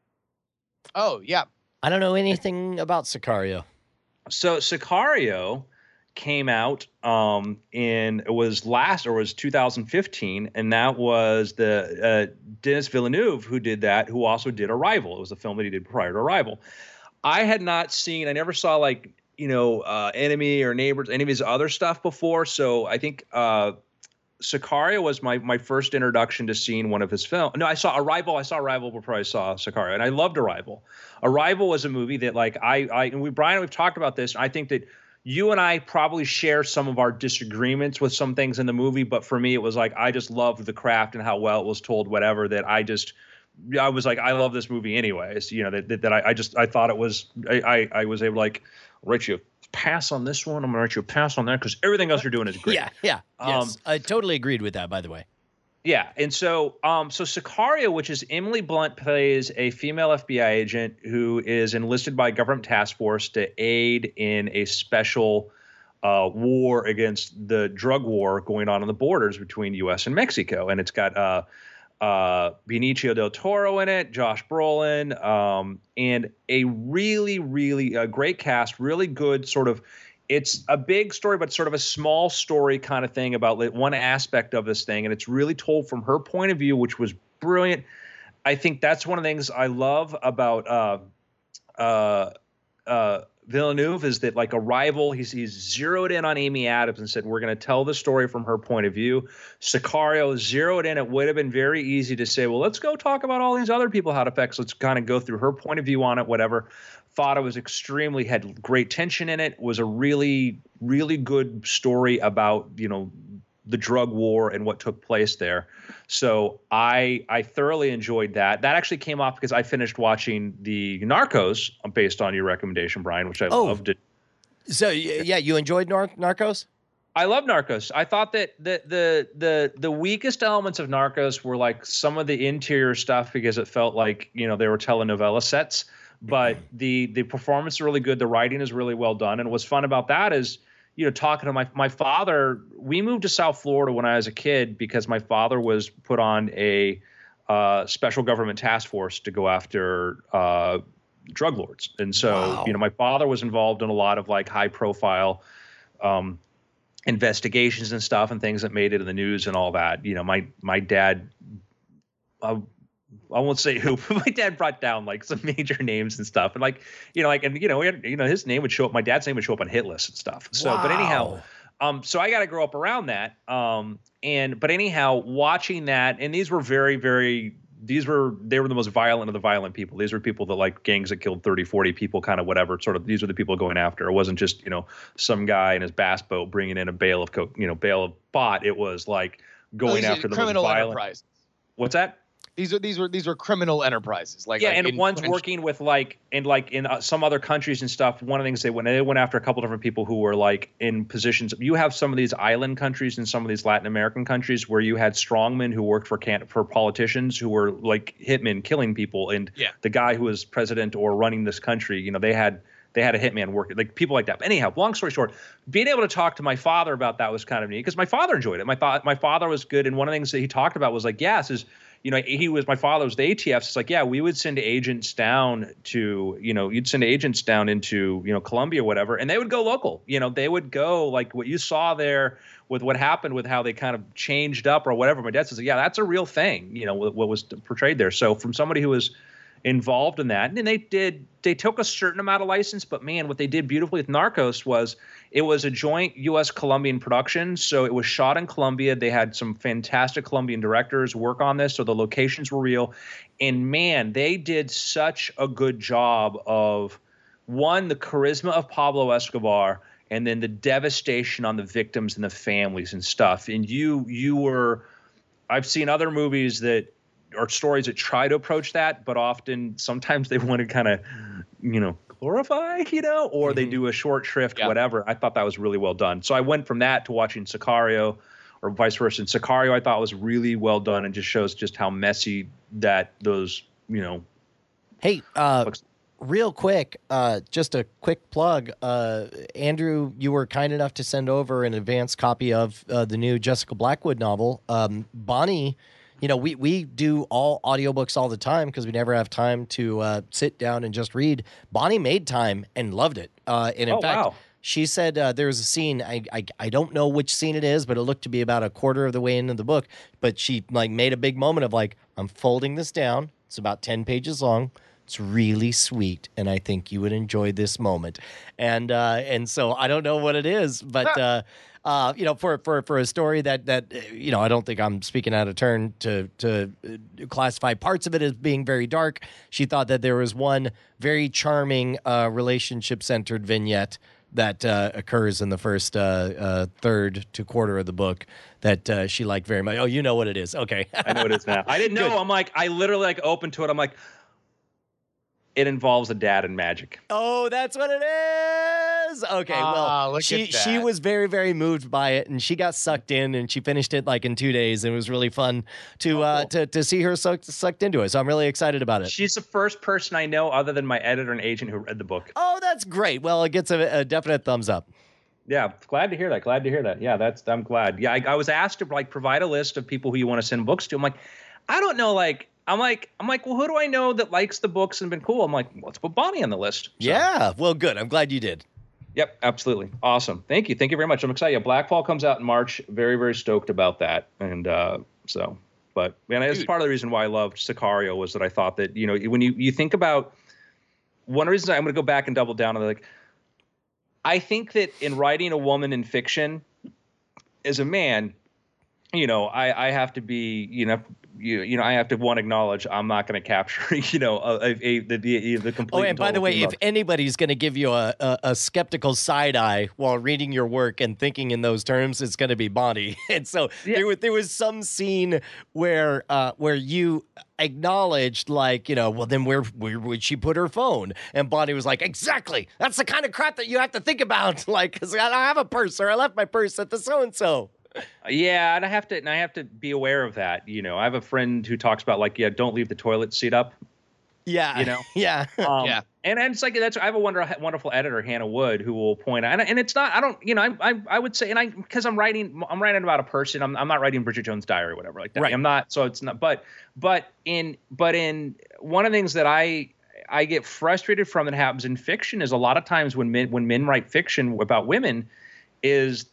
Oh, yeah. I don't know anything about Sicario. So Sicario came out um, in, it was last, or was two thousand fifteen, and that was the uh, Denis Villeneuve who did that, who also did Arrival. It was a film that he did prior to Arrival. I had not seen, I never saw like, you know, uh, Enemy or Neighbors, any of his other stuff before. So I think uh, Sicario was my my first introduction to seeing one of his films. No, I saw Arrival. I saw Arrival before I saw Sicario, and I loved Arrival. Arrival was a movie that, like, I, I and we, Brian, we've talked about this. I think that you and I probably share some of our disagreements with some things in the movie, but for me, it was like I just loved the craft and how well it was told. Whatever that I just. I was like, I love this movie anyways. You know, that that, that I, I just I thought it was I, I I was able to like write you a pass on this one. I'm gonna write you a pass on that because everything else you're doing is great. Yeah, yeah, um, yes. I totally agreed with that. By the way. Yeah, and so um so Sicario, which is Emily Blunt, plays a female F B I agent who is enlisted by a government task force to aid in a special uh, war against the drug war going on on the borders between U S and Mexico, and it's got uh. Uh, Benicio del Toro in it, Josh Brolin, um, and a really, really uh, great cast, really good sort of, it's a big story, but sort of a small story kind of thing about like, one aspect of this thing. And it's really told from her point of view, which was brilliant. I think that's one of the things I love about uh, uh, uh, Villeneuve is that, like, Arrival, he's, he's zeroed in on Amy Adams and said, we're going to tell the story from her point of view. Sicario zeroed in. It would have been very easy to say, well, let's go talk about all these other people how it affects. Let's kind of go through her point of view on it, whatever. Thought it was extremely, had great tension in it, was a really, really good story about, you know, the drug war and what took place there. So I I thoroughly enjoyed that. That actually came off because I finished watching the Narcos based on your recommendation, Brian, which I oh. loved it. So yeah, you enjoyed Nar- Narcos? I love Narcos. I thought that the the the the weakest elements of Narcos were like some of the interior stuff because it felt like, you know, they were telenovela sets. But the the performance is really good. The writing is really well done. And what's fun about that is, you know, talking to my my father, we moved to South Florida when I was a kid because my father was put on a uh, special government task force to go after uh, drug lords. And so, wow. you know, my father was involved in a lot of like high profile um, investigations and stuff and things that made it in the news and all that. You know, my my dad uh, I won't say who, but my dad brought down like some major names and stuff. And like, you know, like, and you know, we had, you know, his name would show up, my dad's name would show up on hit lists and stuff. So, Wow. but anyhow, um, so I got to grow up around that. Um, and, but anyhow, watching that, and these were very, very, these were, they were the most violent of the violent people. These were people that like gangs that killed thirty, forty people, kind of whatever, sort of, these were the people going after. It wasn't just, you know, some guy in his bass boat bringing in a bale of coke, you know, bale of pot. It was like going Oh, after the criminal most violent. enterprise. What's that? These are these were these were criminal enterprises. Like yeah, like and in one's French- working with like in like in uh, some other countries and stuff. One of the things they went they went after a couple different people who were like in positions. You have some of these island countries and some of these Latin American countries where you had strongmen who worked for can for politicians who were like hitmen killing people, and Yeah. the guy who was president or running this country, you know, they had they had a hitman working, like people like that. But anyhow, long story short, being able to talk to my father about that was kind of neat because my father enjoyed it. My thought my father was good, and one of the things that he talked about was like, yes, is you know, he was, my father was the A T Fs. It's like, yeah, we would send agents down to, you know, you'd send agents down into, you know, Colombia or whatever, and they would go local. You know, they would go like what you saw there with what happened with how they kind of changed up or whatever. My dad says, yeah, that's a real thing, you know, what, what was portrayed there. So from somebody who was involved in that, and they did, they took a certain amount of license, but man, what they did beautifully with Narcos was it was a joint U S Colombian production. So it was shot in Colombia. They had some fantastic Colombian directors work on this. So the locations were real. And man, they did such a good job of one, the charisma of Pablo Escobar, and then the devastation on the victims and the families and stuff. And you, you were, I've seen other movies that or stories that try to approach that, but often sometimes they want to kind of, you know, glorify, you know, or mm-hmm. they do a short shrift, yeah. whatever. I thought that was really well done. So I went from that to watching Sicario or vice versa. And Sicario I thought was really well done and just shows just how messy that those, you know. Hey, uh, looks- real quick, uh, just a quick plug. Uh, Andrew, you were kind enough to send over an advanced copy of uh, the new Jessica Blackwood novel. Um, Bonnie, you know, we, we do all audiobooks all the time because we never have time to uh, sit down and just read. Bonnie made time and loved it. Uh, and in oh, fact, wow. she said uh, there was a scene, I, I I don't know which scene it is, but it looked to be about a quarter of the way into the book. But she like made a big moment of like, I'm folding this down. It's about ten pages long. It's really sweet, and I think you would enjoy this moment. And uh, and so I don't know what it is, but uh, uh, you know, for, for for a story that that you know, I don't think I'm speaking out of turn to to classify parts of it as being very dark. She thought that there was one very charming uh, relationship-centered vignette that uh, occurs in the first uh, uh, third to quarter of the book that uh, she liked very much. Oh, you know what it is? Okay, I know what it is now. I didn't know. Good. I'm like, I literally like opened to it. I'm like. It involves a dad and magic. Oh, that's what it is. Okay, ah, well, she she was very very moved by it, and she got sucked in, and she finished it like in two days. And it was really fun to oh, uh, cool. to to see her sucked sucked into it. So I'm really excited about it. She's the first person I know, other than my editor and agent, who read the book. Oh, that's great. Well, it gets a, a definite thumbs up. Yeah, glad to hear that. Glad to hear that. Yeah, that's I'm glad. Yeah, I, I was asked to like provide a list of people who you want to send books to. I'm like, I don't know, like. I'm like, I'm like, well, who do I know that likes the books and been cool? I'm like, let's put Bonnie on the list. So. Yeah, well, good. I'm glad you did. Yep, absolutely. Awesome. Thank you. Thank you very much. I'm excited. Yeah, Blackfall comes out in March. Very, very stoked about that. And uh, so, but man, that's part of the reason why I loved Sicario was that I thought that, you know, when you, you think about one reason I'm going to go back and double down on like, I think that in writing a woman in fiction as a man, you know, I, I have to be, you know, you, you know, I have to one acknowledge I'm not going to capture, you know, a, a, a the, the the complete. Oh, and by the way, if anybody's going to give you a, a, a skeptical side eye while reading your work and thinking in those terms, it's going to be Bonnie. And so yeah. there was there was some scene where uh, where you acknowledged, like, you know, well, then where where would she put her phone? And Bonnie was like, exactly. That's the kind of crap that you have to think about, like, because I don't have a purse or I left my purse at the so and so. Yeah, and I have to, and I have to be aware of that. You know, I have a friend who talks about like, yeah, don't leave the toilet seat up. Yeah, you know, yeah, um, yeah. And, and it's like that's I have a wonder, wonderful editor, Hannah Wood, who will point out, and, and it's not, I don't, you know, I I, I would say, and I because I'm writing, I'm writing about a person. I'm I'm not writing Bridget Jones' Diary or whatever like that. Right. I'm not, so it's not. But but in but in one of the things that I. I get frustrated from that happens in fiction is a lot of times when men when men write fiction about women is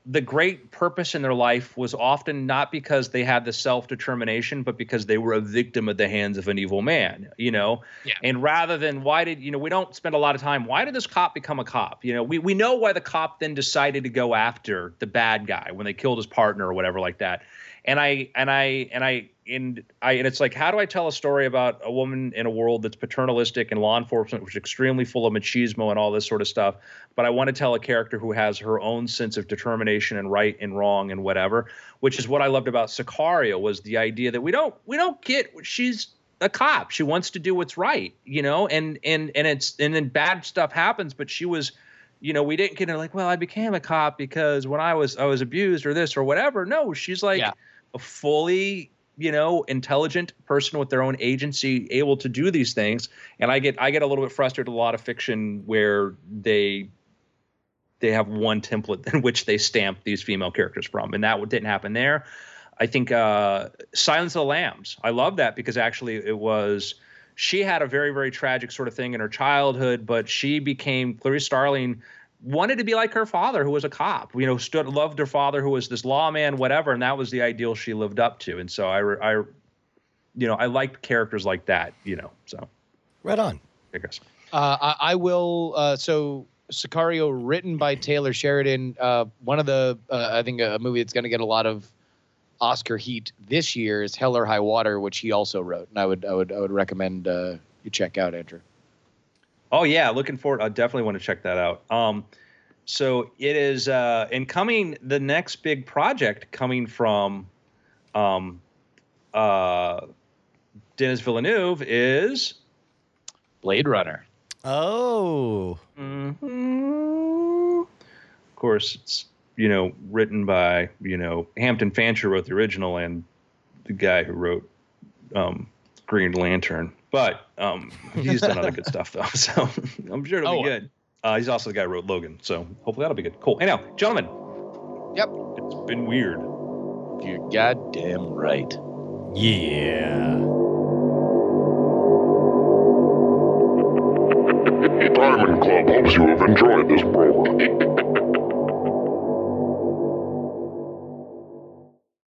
the great purpose in their life was often not because they had the self-determination, but because they were a victim at the hands of an evil man, you know? Yeah. And rather than why did, you know, we don't spend a lot of time, why did this cop become a cop? You know, we, we know why the cop then decided to go after the bad guy when they killed his partner or whatever like that. And I, and I, and I, and I, and it's like, how do I tell a story about a woman in a world that's paternalistic and law enforcement, which is extremely full of machismo and all this sort of stuff? But I want to tell a character who has her own sense of determination and right and wrong and whatever, which is what I loved about Sicario, was the idea that we don't, we don't get, she's a cop. She wants to do what's right, you know, and, and, and it's, and then bad stuff happens, but she was, you know, we didn't get her like, well, I became a cop because when I was, I was abused or this or whatever. No, she's like Yeah. a fully, you know, intelligent person with their own agency, able to do these things. And I get, I get a little bit frustrated with a lot of fiction where they, they have one template in which they stamp these female characters from. And that didn't happen there. I think uh, Silence of the Lambs, I love that because actually it was, she had a very, very tragic sort of thing in her childhood, but she became, Clarice Starling wanted to be like her father, who was a cop, you know, stood, loved her father, who was this lawman, whatever. And that was the ideal she lived up to. And so I, I, you know, I liked characters like that, you know, so. Right on. I guess. Uh, I, I will. Uh, so Sicario, written by Taylor Sheridan. Uh, one of the, uh, I think a movie that's going to get a lot of Oscar heat this year is Hell or High Water, which he also wrote. And I would, I would, I would recommend uh, you check out, Andrew. Oh yeah, looking forward. I definitely want to check that out. Um, so it is, uh, and coming the next big project coming from, um, uh, Denis Villeneuve is Blade Runner. Oh, mm-hmm. Of course, it's, you know, written by, you know, Hampton Fancher wrote the original and the guy who wrote, um, Green Lantern. But um, he's done other good stuff, though. So I'm sure it'll Oh. be good. Uh, he's also the guy who wrote Logan. So hopefully that'll be good. Cool. Anyhow, gentlemen. Yep. It's been weird. You're goddamn right. yeah. Diamond Club hopes you have enjoyed this program.